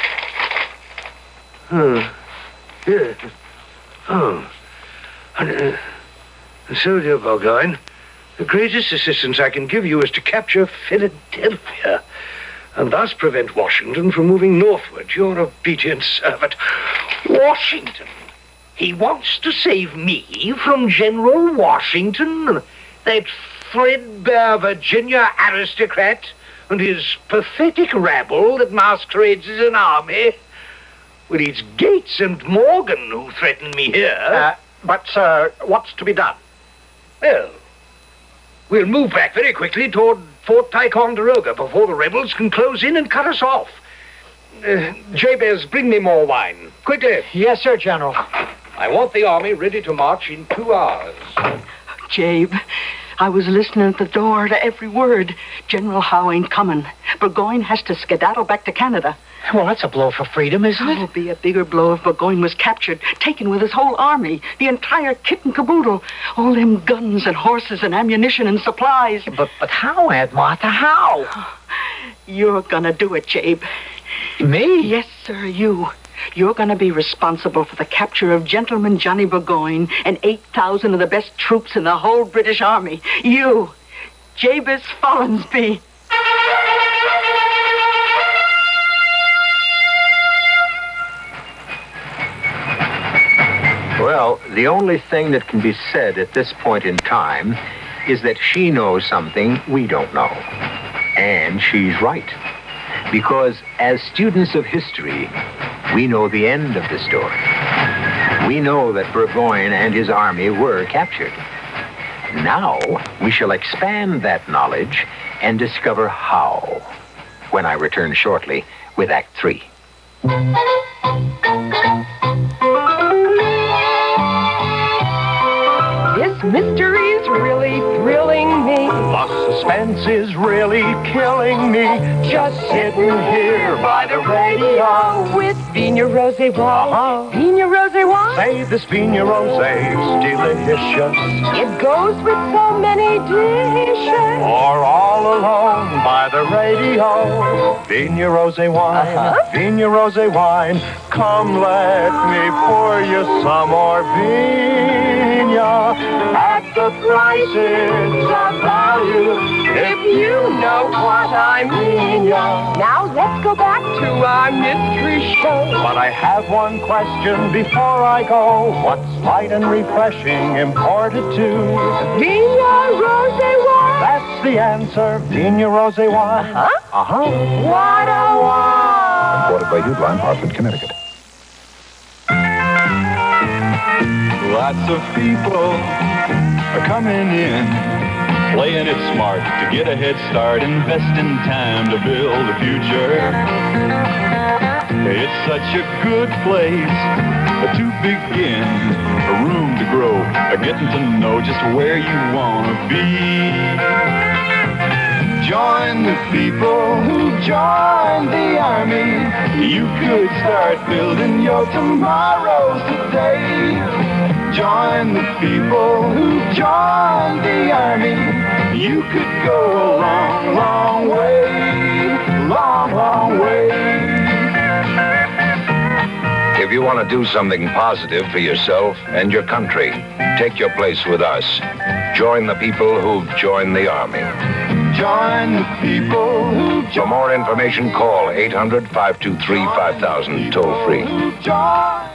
S17: So, dear Burgoyne, the greatest assistance I can give you is to capture Philadelphia and thus prevent Washington from moving northward. Your obedient servant. Washington? He wants to save me from General Washington, that threadbare Virginia aristocrat and his pathetic rabble that masquerades as an army. Well, it's Gates and Morgan who threaten me here.
S10: But, sir, what's to be done?
S17: Well, we'll move back very quickly toward Fort Ticonderoga before the rebels can close in and cut us off. Jabez, bring me more wine. Quickly.
S12: Yes, sir, General.
S17: I want the army ready to march in 2 hours.
S20: Jabe, I was listening at the door to every word. General Howe ain't coming. Burgoyne has to skedaddle back to Canada.
S12: Well, that's a blow for freedom, isn't it?
S20: It would be a bigger blow if Burgoyne was captured, taken with his whole army, the entire kit and caboodle, all them guns and horses and ammunition and supplies.
S12: But how, Aunt Martha, how?
S20: You're gonna do it, Jabe.
S12: Me?
S20: Yes, sir, you. You're gonna be responsible for the capture of Gentleman Johnny Burgoyne and 8,000 of the best troops in the whole British Army. You, Jabez Follansby.
S10: Well, the only thing that can be said at this point in time is that she knows something we don't know. And she's right. Because as students of history, we know the end of the story. We know that Burgoyne and his army were captured. Now, we shall expand that knowledge and discover how, when I return shortly with Act 3.
S5: This mystery's really thrilling me.
S7: The
S16: suspense is really killing me. Just sitting here by the radio with Vina Rosé wine. Vina Rosé wine?
S17: Say this Vina Rosé's delicious.
S16: It goes with so many dishes.
S17: Or all alone by the radio. Vina Rosé wine, Vina Rosé wine. Come, let me pour you some more Vina at the prices of value.
S16: If you know what I mean. Now let's go back to our mystery show.
S17: But I have one question before I go. What's light and refreshing imported to?
S16: Vina Rosé wine.
S17: That's the answer, Vina Rosé wine.
S16: What a wine.
S2: Imported by Uline, Hartford, Connecticut.
S7: Lots of people are coming in, playing it smart to get a head start, investing time to build a future. It's such a good place to begin, a room to grow, getting to know just where you want to be. Join the people who joined the army. You could start building your tomorrows today. Join the people who joined the army. You could go a long, long way. Long, long way.
S18: If you want to do something positive for yourself and your country, take your place with us. Join the people who've joined the Army.
S7: Join the people who
S18: For more information, call 800-523-5000, toll free.
S7: join.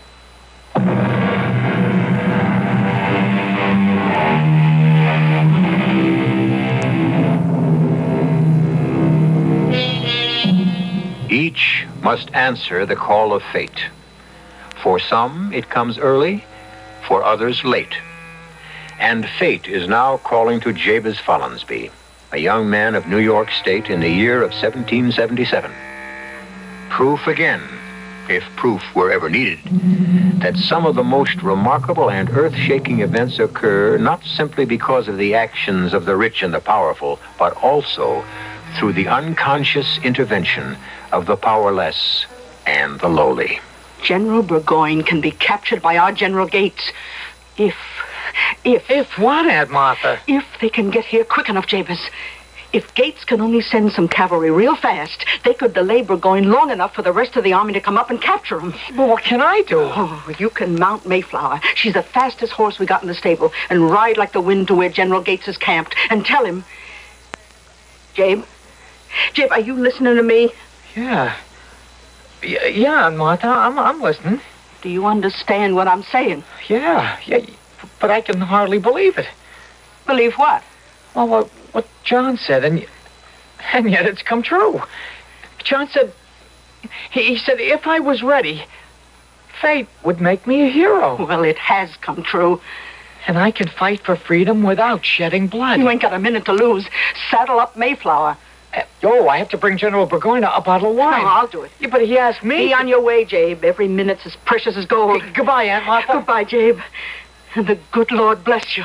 S10: Each must answer the call of fate. For some, it comes early, for others, late. And fate is now calling to Jabez Follansbee, a young man of New York State in the year of 1777. Proof again, if proof were ever needed, that some of the most remarkable and earth-shaking events occur not simply because of the actions of the rich and the powerful, but also through the unconscious intervention of the powerless and the lowly.
S20: General Burgoyne can be captured by our General Gates if
S12: what, Aunt Martha?
S20: If they can get here quick enough, Jabez. If Gates can only send some cavalry real fast, they could delay Burgoyne long enough for the rest of the army to come up and capture him.
S12: Well, what can I do?
S20: Oh, you can mount Mayflower. She's the fastest horse we got in the stable, and ride like the wind to where General Gates is camped, and tell him... Jabe, are you listening to me?
S12: Yeah, Aunt Martha, I'm listening.
S20: Do you understand what I'm saying?
S12: Yeah, but I can hardly believe it.
S20: Believe what?
S12: Well, what John said, and yet it's come true. John said, he said if I was ready, fate would make me a hero.
S20: Well, it has come true.
S12: And I can fight for freedom without shedding blood.
S20: You ain't got a minute to lose. Saddle up Mayflower.
S12: I have to bring General Burgoyne a bottle of wine.
S20: No, I'll do it.
S12: Yeah, but he asked me.
S20: Be on your way, Jabe. Every minute's as precious as gold.
S12: Goodbye, Aunt Martha.
S20: Goodbye, Jabe. And the good Lord bless you.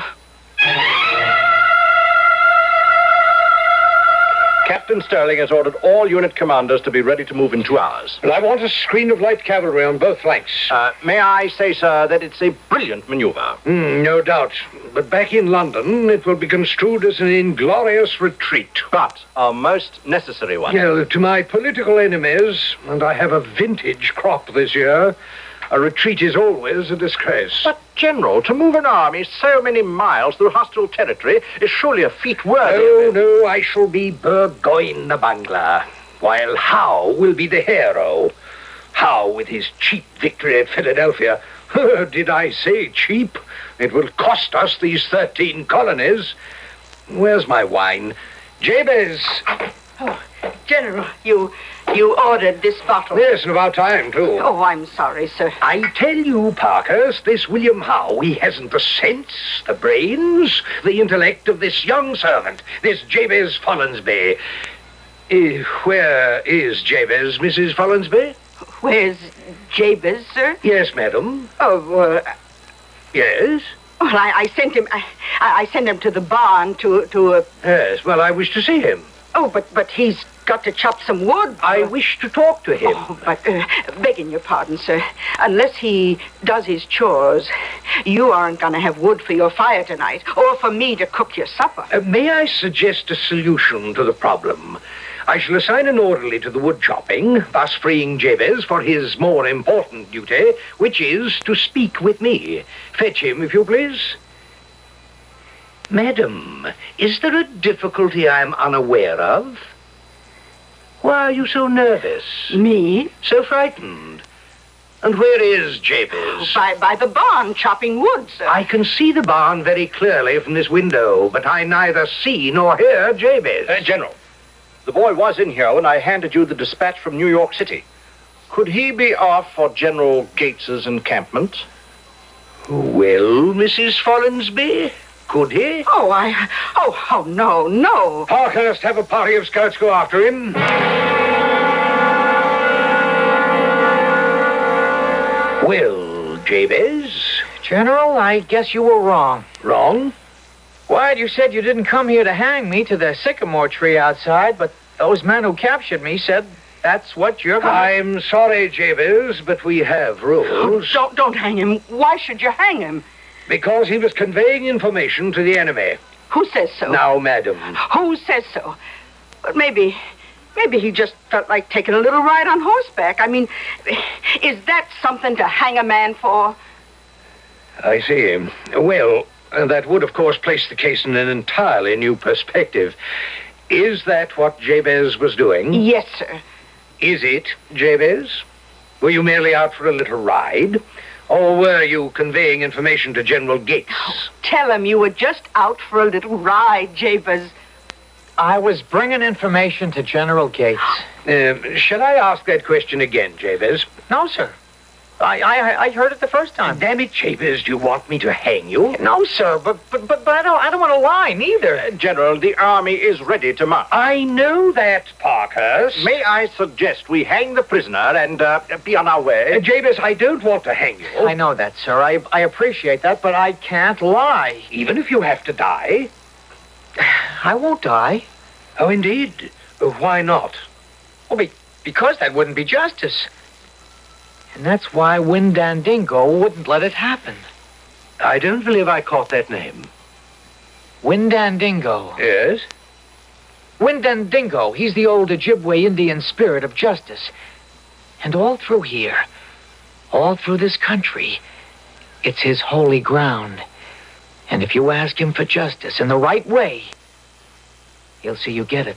S17: Captain Sterling has ordered all unit commanders to be ready to move in 2 hours.
S21: And I want a screen of light cavalry on both flanks.
S17: May I say, sir, that it's a brilliant maneuver.
S21: No doubt. But back in London, it will be construed as an inglorious retreat.
S17: But a most necessary one.
S21: Yeah, to my political enemies, and I have a vintage crop this year, a retreat is always a disgrace.
S17: But, General, to move an army so many miles through hostile territory is surely a feat worthy of...
S21: No, I shall be Burgoyne the bungler, while Howe will be the hero. Howe with his cheap victory at Philadelphia. Did I say cheap? It will cost us these 13 colonies. Where's my wine? Jabez!
S20: Oh, General, you ordered this bottle.
S21: Yes, and about time, too.
S20: Oh, I'm sorry, sir.
S21: I tell you, Parkers, this William Howe, he hasn't the sense, the brains, the intellect of this young servant, this Jabez Follansbee. Where is Jabez, Mrs. Follansbee?
S20: Where's Jabez, sir?
S21: Yes, madam.
S20: Oh,
S21: Yes?
S20: Well, I sent him. I sent him to the barn to.
S21: Yes. Well, I wish to see him.
S20: Oh, but he's got to chop some wood.
S21: I wish to talk to him.
S20: Oh, but begging your pardon, sir, unless he does his chores, you aren't going to have wood for your fire tonight, or for me to cook your supper.
S21: May I suggest a solution to the problem? I shall assign an orderly to the wood chopping, thus freeing Jabez for his more important duty, which is to speak with me. Fetch him, if you please. Madam, is there a difficulty I'm unaware of? Why are you so nervous?
S20: Me?
S21: So frightened? And where is Jabez?
S20: By the barn, chopping wood, sir.
S21: I can see the barn very clearly from this window, but I neither see nor hear Jabez.
S17: General, the boy was in here when I handed you the dispatch from New York City. Could he be off for General Gates's encampment?
S21: Well, Mrs. Follansby, could he?
S20: Oh, no.
S21: Parkhurst, have a party of scouts go after him. Well, Jabez?
S12: General, I guess you were wrong.
S21: Wrong?
S12: Why, you said you didn't come here to hang me to the sycamore tree outside, but those men who captured me said that's what you're going to...
S21: I'm sorry, Jabez, but we have rules.
S20: Don't hang him. Why should you hang him?
S21: Because he was conveying information to the enemy.
S20: Who says so?
S21: Now, madam.
S20: Who says so? But maybe he just felt like taking a little ride on horseback. I mean, is that something to hang a man for?
S21: I see. Well, that would, of course, place the case in an entirely new perspective. Is that what Jabez was doing?
S20: Yes, sir.
S21: Is it, Jabez? Were you merely out for a little ride? Or were you conveying information to General Gates?
S20: Oh, tell him you were just out for a little ride, Jabez.
S12: I was bringing information to General Gates.
S21: Shall I ask that question again, Jabez?
S12: No, sir. I heard it the first time.
S21: Damn it, Jabez, do you want me to hang you?
S12: No, sir, but I don't want to lie, neither.
S17: General, the army is ready to march.
S21: I know that, Parkhurst.
S17: May I suggest we hang the prisoner and be on our way?
S21: Jabez, I don't want to hang you.
S12: I know that, sir. I appreciate that, but I can't lie.
S21: Even if you have to die?
S12: I won't die.
S21: Oh, indeed? Why not?
S12: Well, because that wouldn't be justice. And that's why Windandingo wouldn't let it happen.
S21: I don't believe I caught that name.
S12: Windandingo.
S21: Yes?
S12: Windandingo, he's the old Ojibwe Indian spirit of justice. And all through here, all through this country, it's his holy ground. And if you ask him for justice in the right way, he'll see you get it.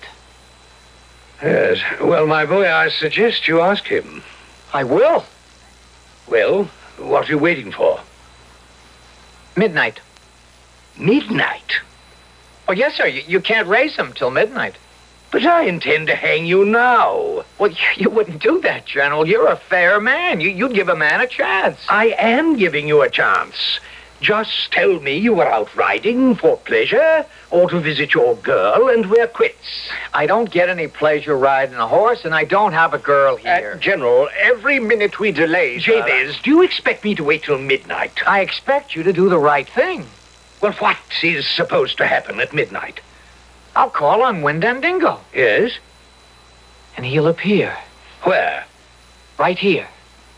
S21: Yes. Well, my boy, I suggest you ask him.
S12: I will.
S21: Well, what are you waiting for?
S12: Midnight.
S21: Midnight?
S12: Oh, yes, sir. You can't raise him till midnight.
S21: But I intend to hang you now.
S12: Well, you wouldn't do that, General. You're a fair man. You'd give a man a chance.
S21: I am giving you a chance. Just tell me you were out riding for pleasure or to visit your girl and we're quits.
S12: I don't get any pleasure riding a horse, and I don't have a girl here.
S21: General, every minute we delay... Jabez, do you expect me to wait till midnight?
S12: I expect you to do the right thing.
S21: Well, what is supposed to happen at midnight?
S12: I'll call on Windandingo.
S21: Yes?
S12: And he'll appear.
S21: Where?
S12: Right here.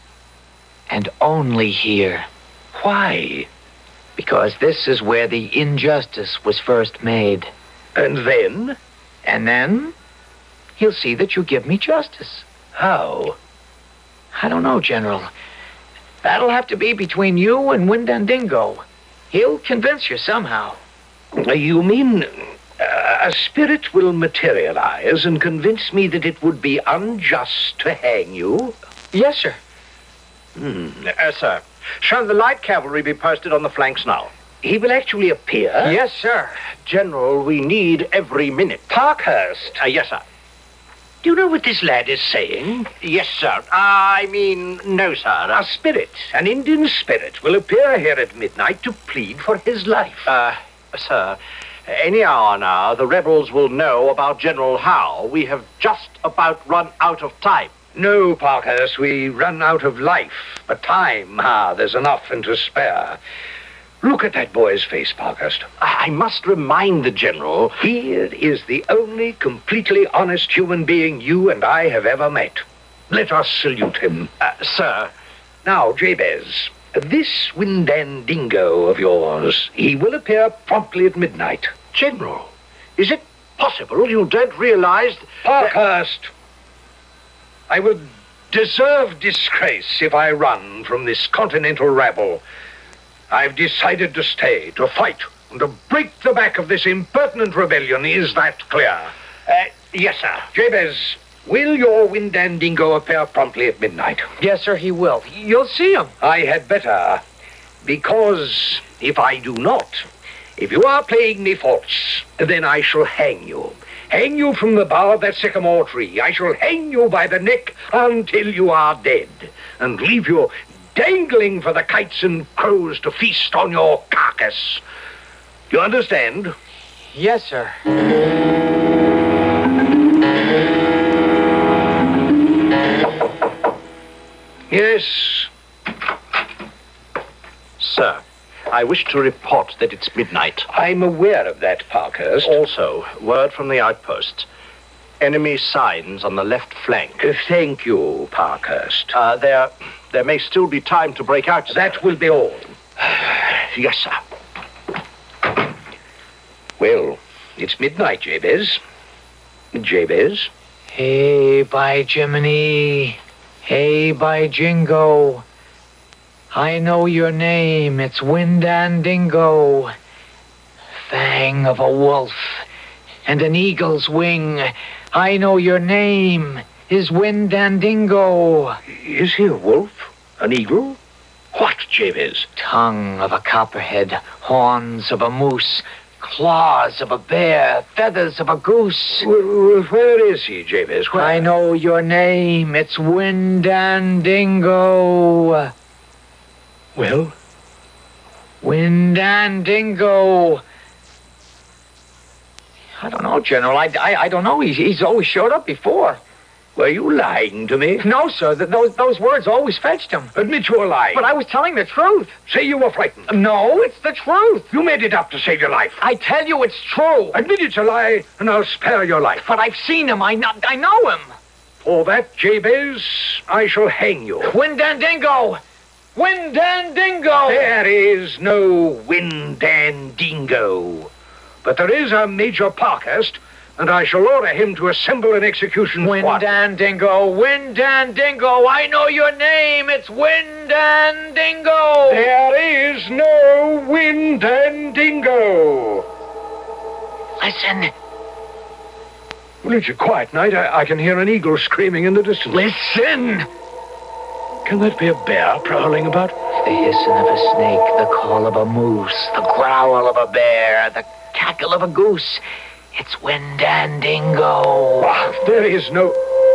S12: And only here.
S21: Why?
S12: Because this is where the injustice was first made.
S21: And then?
S12: And then, he'll see that you give me justice.
S21: How?
S12: I don't know, General. That'll have to be between you and Windandingo. He'll convince you somehow.
S21: You mean a spirit will materialize and convince me that it would be unjust to hang you?
S12: Yes, sir.
S17: Sir. Shall the light cavalry be posted on the flanks now?
S21: He will actually appear?
S12: Yes, sir.
S17: General, we need every minute.
S21: Parkhurst.
S17: Yes, sir.
S21: Do you know what this lad is saying?
S17: Yes, sir. I mean, no, sir.
S21: A spirit, an Indian spirit, will appear here at midnight to plead for his life.
S17: Sir, any hour now, the rebels will know about General Howe. We have just about run out of time.
S21: No, Parkhurst, we run out of life. But time, there's enough and to spare. Look at that boy's face, Parkhurst.
S17: I must remind the General.
S21: He is the only completely honest human being you and I have ever met. Let us salute him.
S17: Sir.
S21: Now, Jabez, this Windandingo of yours, he will appear promptly at midnight.
S17: General, is it possible you don't realize...
S21: Parkhurst, I would deserve disgrace if I run from this continental rabble. I've decided to stay, to fight, and to break the back of this impertinent rebellion. Is that clear?
S17: Yes, sir.
S21: Jabez, will your Windandingo appear promptly at midnight?
S12: Yes, sir, he will. You'll see him.
S21: I had better, because if I do not, if you are playing me false, then I shall hang you. Hang you from the bough of that sycamore tree. I shall hang you by the neck until you are dead, and leave you dangling for the kites and crows to feast on your carcass. You understand?
S12: Yes, sir.
S21: Yes.
S17: Sir, I wish to report that it's midnight.
S21: I'm aware of that, Parkhurst.
S17: Also, word from the outpost. Enemy signs on the left flank.
S21: Thank you, Parkhurst.
S17: There may still be time to break out, sir.
S21: That will be all.
S17: Yes, sir.
S21: Well, it's midnight, Jabez. Jabez?
S12: Hey, by Jiminy. Hey, by Jingo. I know your name. It's Windandingo. Fang of a wolf and an eagle's wing. I know your name is Windandingo.
S21: Is he a wolf? An eagle? What, Jabez?
S12: Tongue of a copperhead, horns of a moose, claws of a bear, feathers of a goose.
S21: Where is he, Jabez? Where?
S12: I know your name. It's Windandingo.
S21: Well?
S12: Windandingo. I don't know, General. I don't know. He's always showed up before.
S21: Were you lying to me?
S12: No, sir. Those words always fetched him.
S21: Admit you were lying.
S12: But I was telling the truth.
S21: Say you were frightened.
S12: No, it's the truth.
S21: You made it up to save your life.
S12: I tell you it's true.
S21: Admit it's a lie, and I'll spare your life.
S12: But I've seen him. I know him.
S21: For that, Jabez, I shall hang you.
S12: Windandingo! Windandingo!
S21: There is no Windandingo. But there is a Major Parkhurst, and I shall order him to assemble an execution squad.
S12: Windandingo, Windandingo, I know your name. It's Windandingo.
S21: There is no Windandingo.
S12: Listen.
S21: Well, it's a quiet night. I can hear an eagle screaming in the distance.
S12: Listen.
S21: Can that be a bear prowling about?
S12: The hissing of a snake, the call of a moose, the growl of a bear, the cackle of a goose. It's Windandingo.
S21: Ah, there is no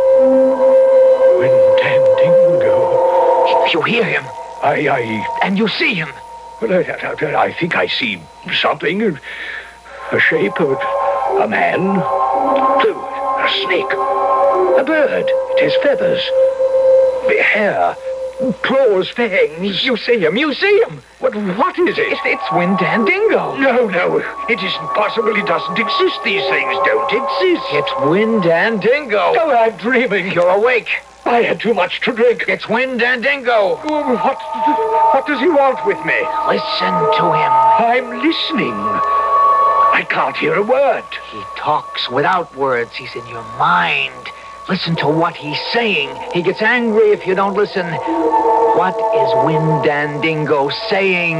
S21: Windandingo.
S12: You hear him. And you see him.
S21: Well, I think I see something. A shape of a man. A snake. A bird. It has feathers. Hair. Claws, fangs.
S12: You see him. You see him.
S21: What is it?
S12: It's Windandingo.
S21: No. It isn't possible. It doesn't exist. These things don't exist.
S12: It's Windandingo.
S21: Oh, I'm dreaming.
S12: You're awake.
S21: I had too much to drink.
S12: It's Windandingo.
S21: What does he want with me?
S12: Listen to him.
S21: I'm listening. I can't hear a word.
S12: He talks without words. He's in your mind. Listen to what he's saying. He gets angry if you don't listen. What is Windandingo saying?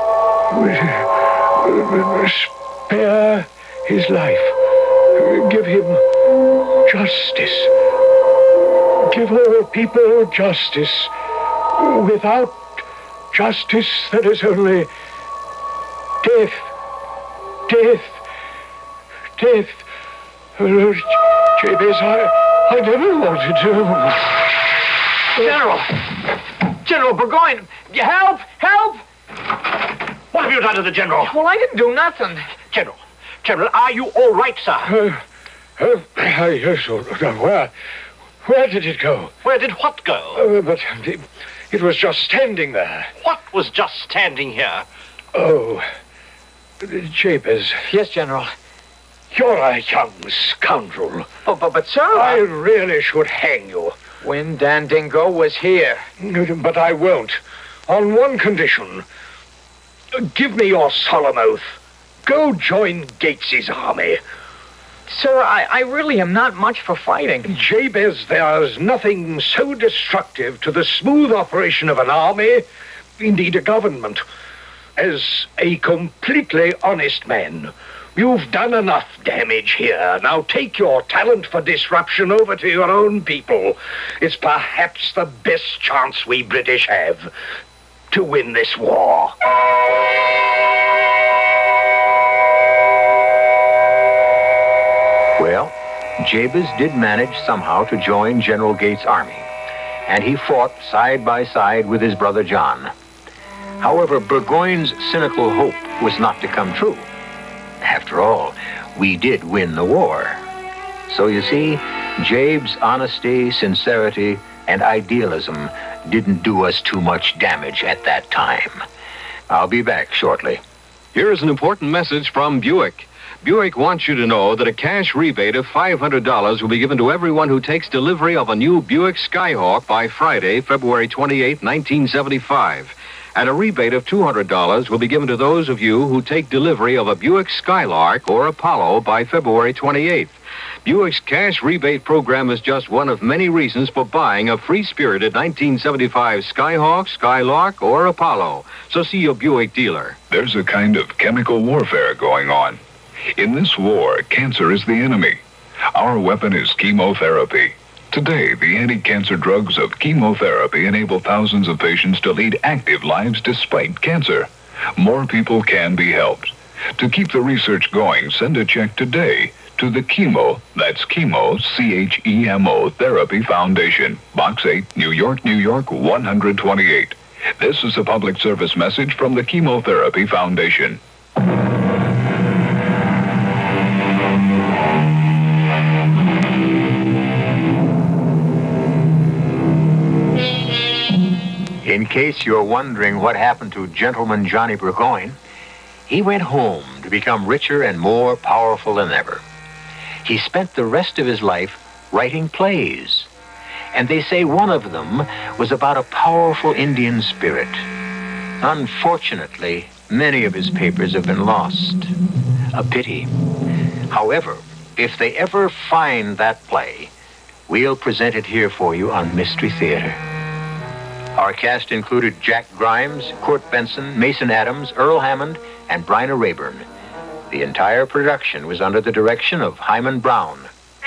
S21: Spare his life. Give him justice. Give all people justice. Without justice, there is only death. Death. Death. Jabez, I never wanted to.
S12: General Burgoyne, help!
S17: What have you done to the General?
S12: Well, I didn't do nothing.
S17: General, are you all right, sir?
S21: Where did it go?
S17: Where did what go?
S21: But it was just standing there.
S17: What was just standing here? Oh, Jabez.
S12: Yes, General.
S17: You're a young scoundrel.
S12: But sir...
S17: I really should hang you.
S12: When Dan Dingo was here.
S17: But I won't. On one condition. Give me your solemn oath. Go join Gates's army.
S12: Sir, I really am not much for fighting.
S17: Jabez, there's nothing so destructive to the smooth operation of an army, indeed a government, as a completely honest man. You've done enough damage here. Now take your talent for disruption over to your own people. It's perhaps the best chance we British have to win this war.
S10: Well, Jabez did manage somehow to join General Gates' army, and he fought side by side with his brother John. However, Burgoyne's cynical hope was not to come true. After all, we did win the war. So you see, Jabe's honesty, sincerity, and idealism didn't do us too much damage at that time. I'll be back shortly.
S13: Here is an important message from Buick. Buick wants you to know that a cash rebate of $500 will be given to everyone who takes delivery of a new Buick Skyhawk by Friday, February 28, 1975. And a rebate of $200 will be given to those of you who take delivery of a Buick Skylark or Apollo by February 28th. Buick's cash rebate program is just one of many reasons for buying a free-spirited 1975 Skyhawk, Skylark, or Apollo. So see your Buick dealer.
S3: There's a kind of chemical warfare going on. In this war, cancer is the enemy. Our weapon is chemotherapy. Today, the anti-cancer drugs of chemotherapy enable thousands of patients to lead active lives despite cancer. More people can be helped. To keep the research going, send a check today to the Chemo, that's Chemo, C-H-E-M-O, Therapy Foundation, Box 8, New York, New York, 128. This is a public service message from the Chemotherapy Foundation.
S10: In case you're wondering what happened to Gentleman Johnny Burgoyne, he went home to become richer and more powerful than ever. He spent the rest of his life writing plays, and they say one of them was about a powerful Indian spirit. Unfortunately, many of his papers have been lost. A pity. However, if they ever find that play, we'll present it here for you on Mystery Theater. Our cast included Jack Grimes, Court Benson, Mason Adams, Earl Hammond, and Bryna Rayburn. The entire production was under the direction of Hyman Brown.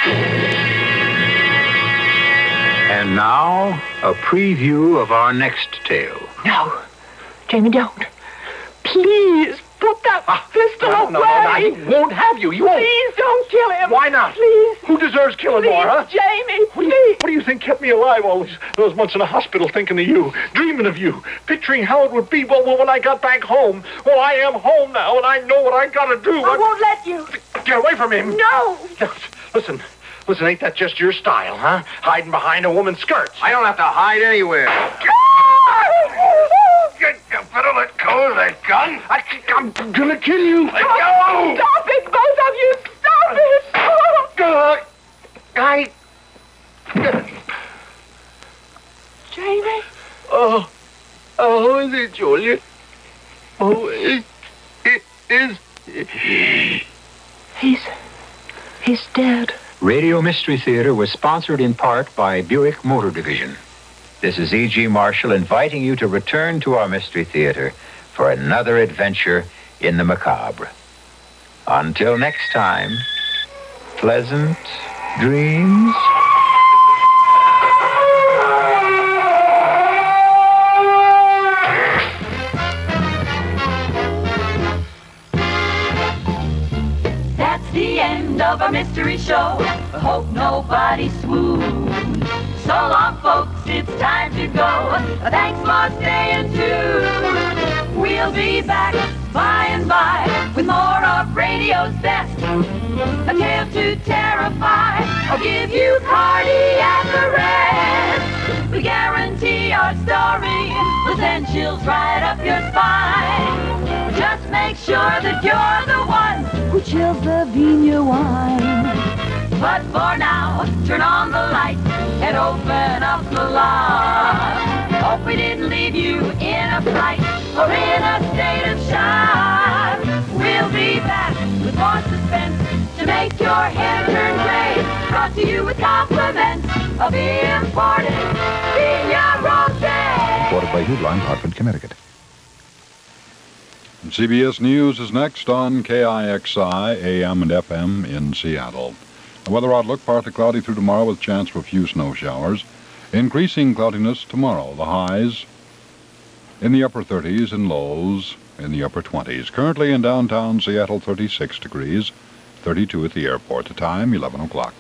S10: And now, a preview of our next tale.
S12: No, Jamie, don't. Please, put that pistol away.
S17: No, I won't have you. You won't.
S12: Please don't kill him.
S17: Why not?
S12: Please.
S17: Who deserves killing more, huh?
S12: Jamie, please.
S17: What do you think kept me alive all those months in the hospital, thinking of you, dreaming of you, picturing how it would be when I got back home? Well, I am home now, and I know what I gotta do.
S12: I won't let you.
S17: Get away from him.
S12: No.
S17: Listen, ain't that just your style, huh? Hiding behind a woman's skirts.
S11: I don't have to hide anywhere.
S17: You better let go of that gun. I'm gonna kill you. Let go.
S12: Stop it, both of you. Stop it. Jamie?
S17: Oh, is it Julian? Oh, it is.
S12: He's dead.
S10: Radio Mystery Theater was sponsored in part by Buick Motor Division. This is E.G. Marshall inviting you to return to our Mystery Theater for another adventure in the macabre. Until next time, pleasant dreams.
S16: That's the end of our mystery show. I hope nobody swooned. So long, folks, it's time to go. Thanks for staying tuned. We'll be back by and by with more of radio's best. A tale to terrify or give you cardiac arrest. We guarantee our story will send chills right up your spine. sure that you're the one who chills the Vina wine. But for now, turn on the light and open up the lock. Hope we didn't leave you in a fright or in a state of shock. We'll be back with more suspense to make your hair turn gray. Brought to you with compliments of the imported Vina Rosé.
S4: Reported by Hugh Blunt, Hartford, Connecticut.
S9: And CBS News is next on KIXI, AM and FM in Seattle. The weather outlook, partly cloudy through tomorrow with chance for a few snow showers. Increasing cloudiness tomorrow. The highs in the upper 30s and lows in the upper 20s. Currently in downtown Seattle, 36 degrees, 32 at the airport. The time, 11 o'clock.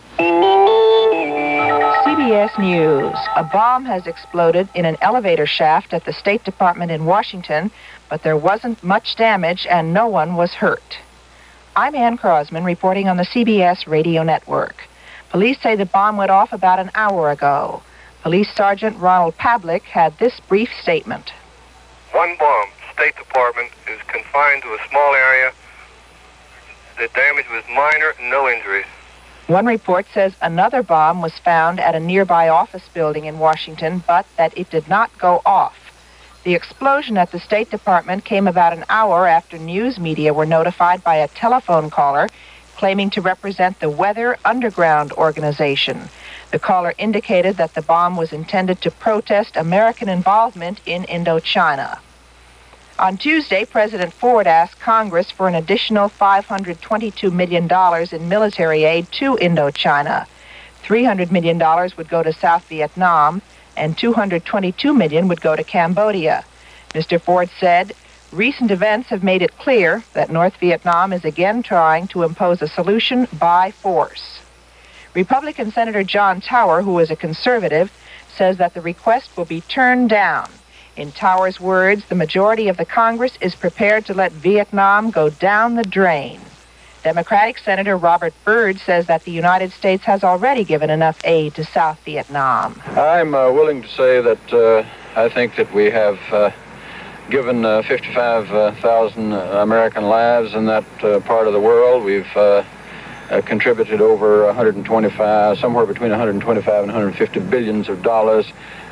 S22: CBS News. A bomb has exploded in an elevator shaft at the State Department in Washington, but there wasn't much damage and no one was hurt. I'm Ann Crosman reporting on the CBS radio network. Police say the bomb went off about an hour ago. Police Sergeant Ronald Pavlik had this brief statement.
S23: One bomb. State Department is confined to a small area. The damage was minor, no injuries.
S22: One report says another bomb was found at a nearby office building in Washington, but that it did not go off. The explosion at the State Department came about an hour after news media were notified by a telephone caller claiming to represent the Weather Underground organization. The caller indicated that the bomb was intended to protest American involvement in Indochina. On Tuesday, President Ford asked Congress for an additional $522 million in military aid to Indochina. $300 million would go to South Vietnam, and $222 million would go to Cambodia. Mr. Ford said, recent events have made it clear that North Vietnam is again trying to impose a solution by force. Republican Senator John Tower, who is a conservative, says that the request will be turned down. In Tower's words, the majority of the Congress is prepared to let Vietnam go down the drain. Democratic Senator Robert Byrd says that the United States has already given enough aid to South Vietnam.
S24: I'm willing to say that I think that we have given 55,000 American lives in that part of the world. We've contributed over 125, somewhere between 125 and 150 billions of dollars.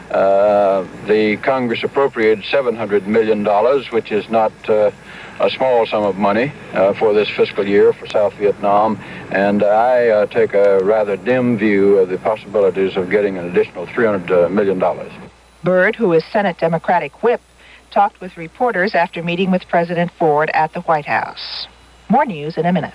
S24: The Congress appropriated $700 million, which is not a small sum of money for this fiscal year for South Vietnam, and I take a rather dim view of the possibilities of getting an additional $300 million.
S22: Byrd, who is Senate Democratic whip, talked with reporters after meeting with President Ford at the White House. More news in a minute.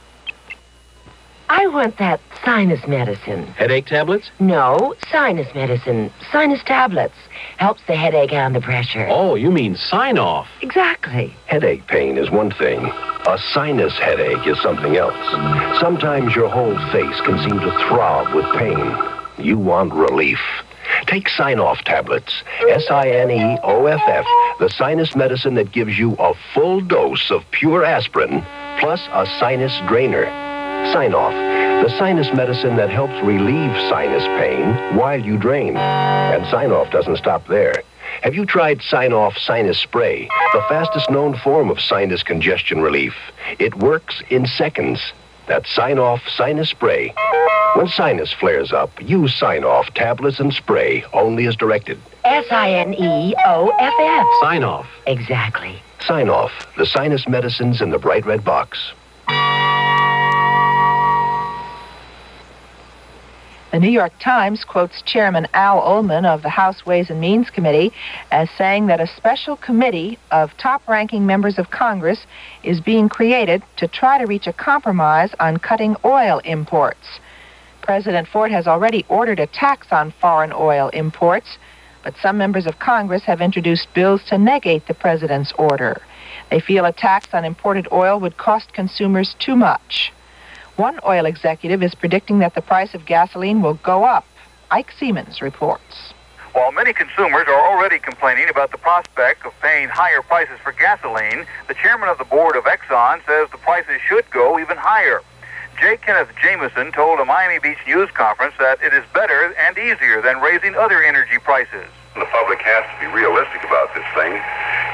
S5: I want that sinus medicine.
S11: Headache tablets?
S5: No, sinus medicine. Sinus tablets. Helps the headache and the pressure.
S11: Oh, you mean sign-off.
S5: Exactly.
S18: Headache pain is one thing. A sinus headache is something else. Sometimes your whole face can seem to throb with pain. You want relief. Take Sine-Off tablets. S-I-N-E-O-F-F, the sinus medicine that gives you a full dose of pure aspirin, plus a sinus drainer. Sine-Off, the sinus medicine that helps relieve sinus pain while you drain. And Sine-Off doesn't stop there. Have you tried Sine-Off Sinus Spray, the fastest known form of sinus congestion relief? It works in seconds. That's Sine-Off Sinus Spray. When sinus flares up, use Sine-Off tablets and spray only as directed.
S5: S-I-N-E-O-F-F.
S11: Sign-Off.
S5: Exactly.
S18: Sine-Off, the sinus medicines in the bright red box.
S22: The New York Times quotes Chairman Al Ullman of the House Ways and Means Committee as saying that a special committee of top-ranking members of Congress is being created to try to reach a compromise on cutting oil imports. President Ford has already ordered a tax on foreign oil imports, but some members of Congress have introduced bills to negate the president's order. They feel a tax on imported oil would cost consumers too much. One oil executive is predicting that the price of gasoline will go up. Ike Siemens reports.
S25: While many consumers are already complaining about the prospect of paying higher prices for gasoline, the chairman of the board of Exxon says the prices should go even higher. J. Kenneth Jameson told a Miami Beach news conference that it is better and easier than raising other energy prices.
S26: The public has to be realistic about this thing.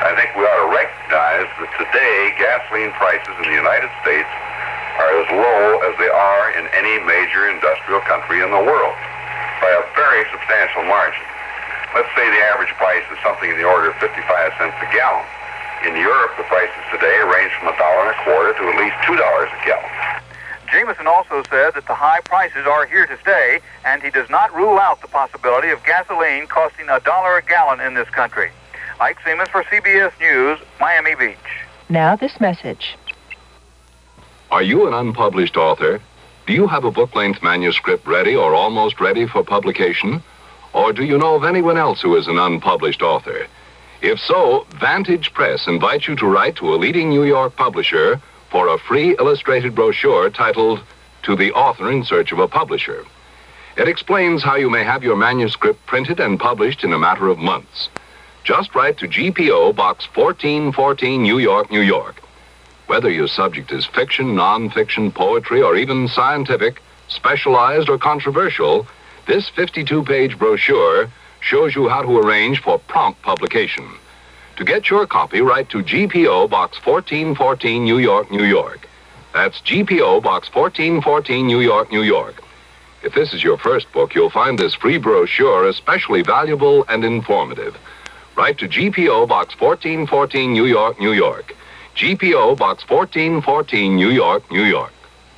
S1: I think we ought to recognize that today gasoline prices in the United States are as low as they are in any major industrial country in the world by a very substantial margin. Let's say the average price is something in the order of 55 cents a gallon. In Europe, the prices today range from $1.25 to at least $2 a gallon.
S25: Jameson also said that the high prices are here to stay, and he does not rule out the possibility of gasoline costing $1 a gallon in this country. Ike Siemens for CBS News, Miami Beach.
S22: Now this message.
S6: Are you an unpublished author? Do you have a book-length manuscript ready or almost ready for publication? Or do you know of anyone else who is an unpublished author? If so, Vantage Press invites you to write to a leading New York publisher for a free illustrated brochure titled To the Author in Search of a Publisher. It explains how you may have your manuscript printed and published in a matter of months. Just write to GPO Box 1414, New York, New York. Whether your subject is fiction, non-fiction, poetry, or even scientific, specialized, or controversial, this 52-page brochure shows you how to arrange for prompt publication. To get your copy, write to GPO Box 1414, New York, New York. That's GPO Box 1414, New York, New York. If this is your first book, you'll find this free brochure especially valuable and informative. Write to GPO Box 1414, New York, New York. GPO Box 1414, New York, New York.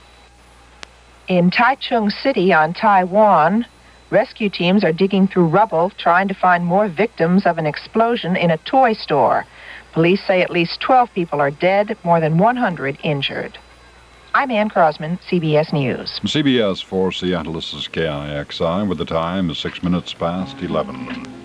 S22: In Taichung City on Taiwan, rescue teams are digging through rubble trying to find more victims of an explosion in a toy store. Police say at least 12 people are dead, more than 100 injured. I'm Ann Crosman, CBS News.
S9: CBS for Seattle, this is KIXI, where the time is 6 minutes past 11.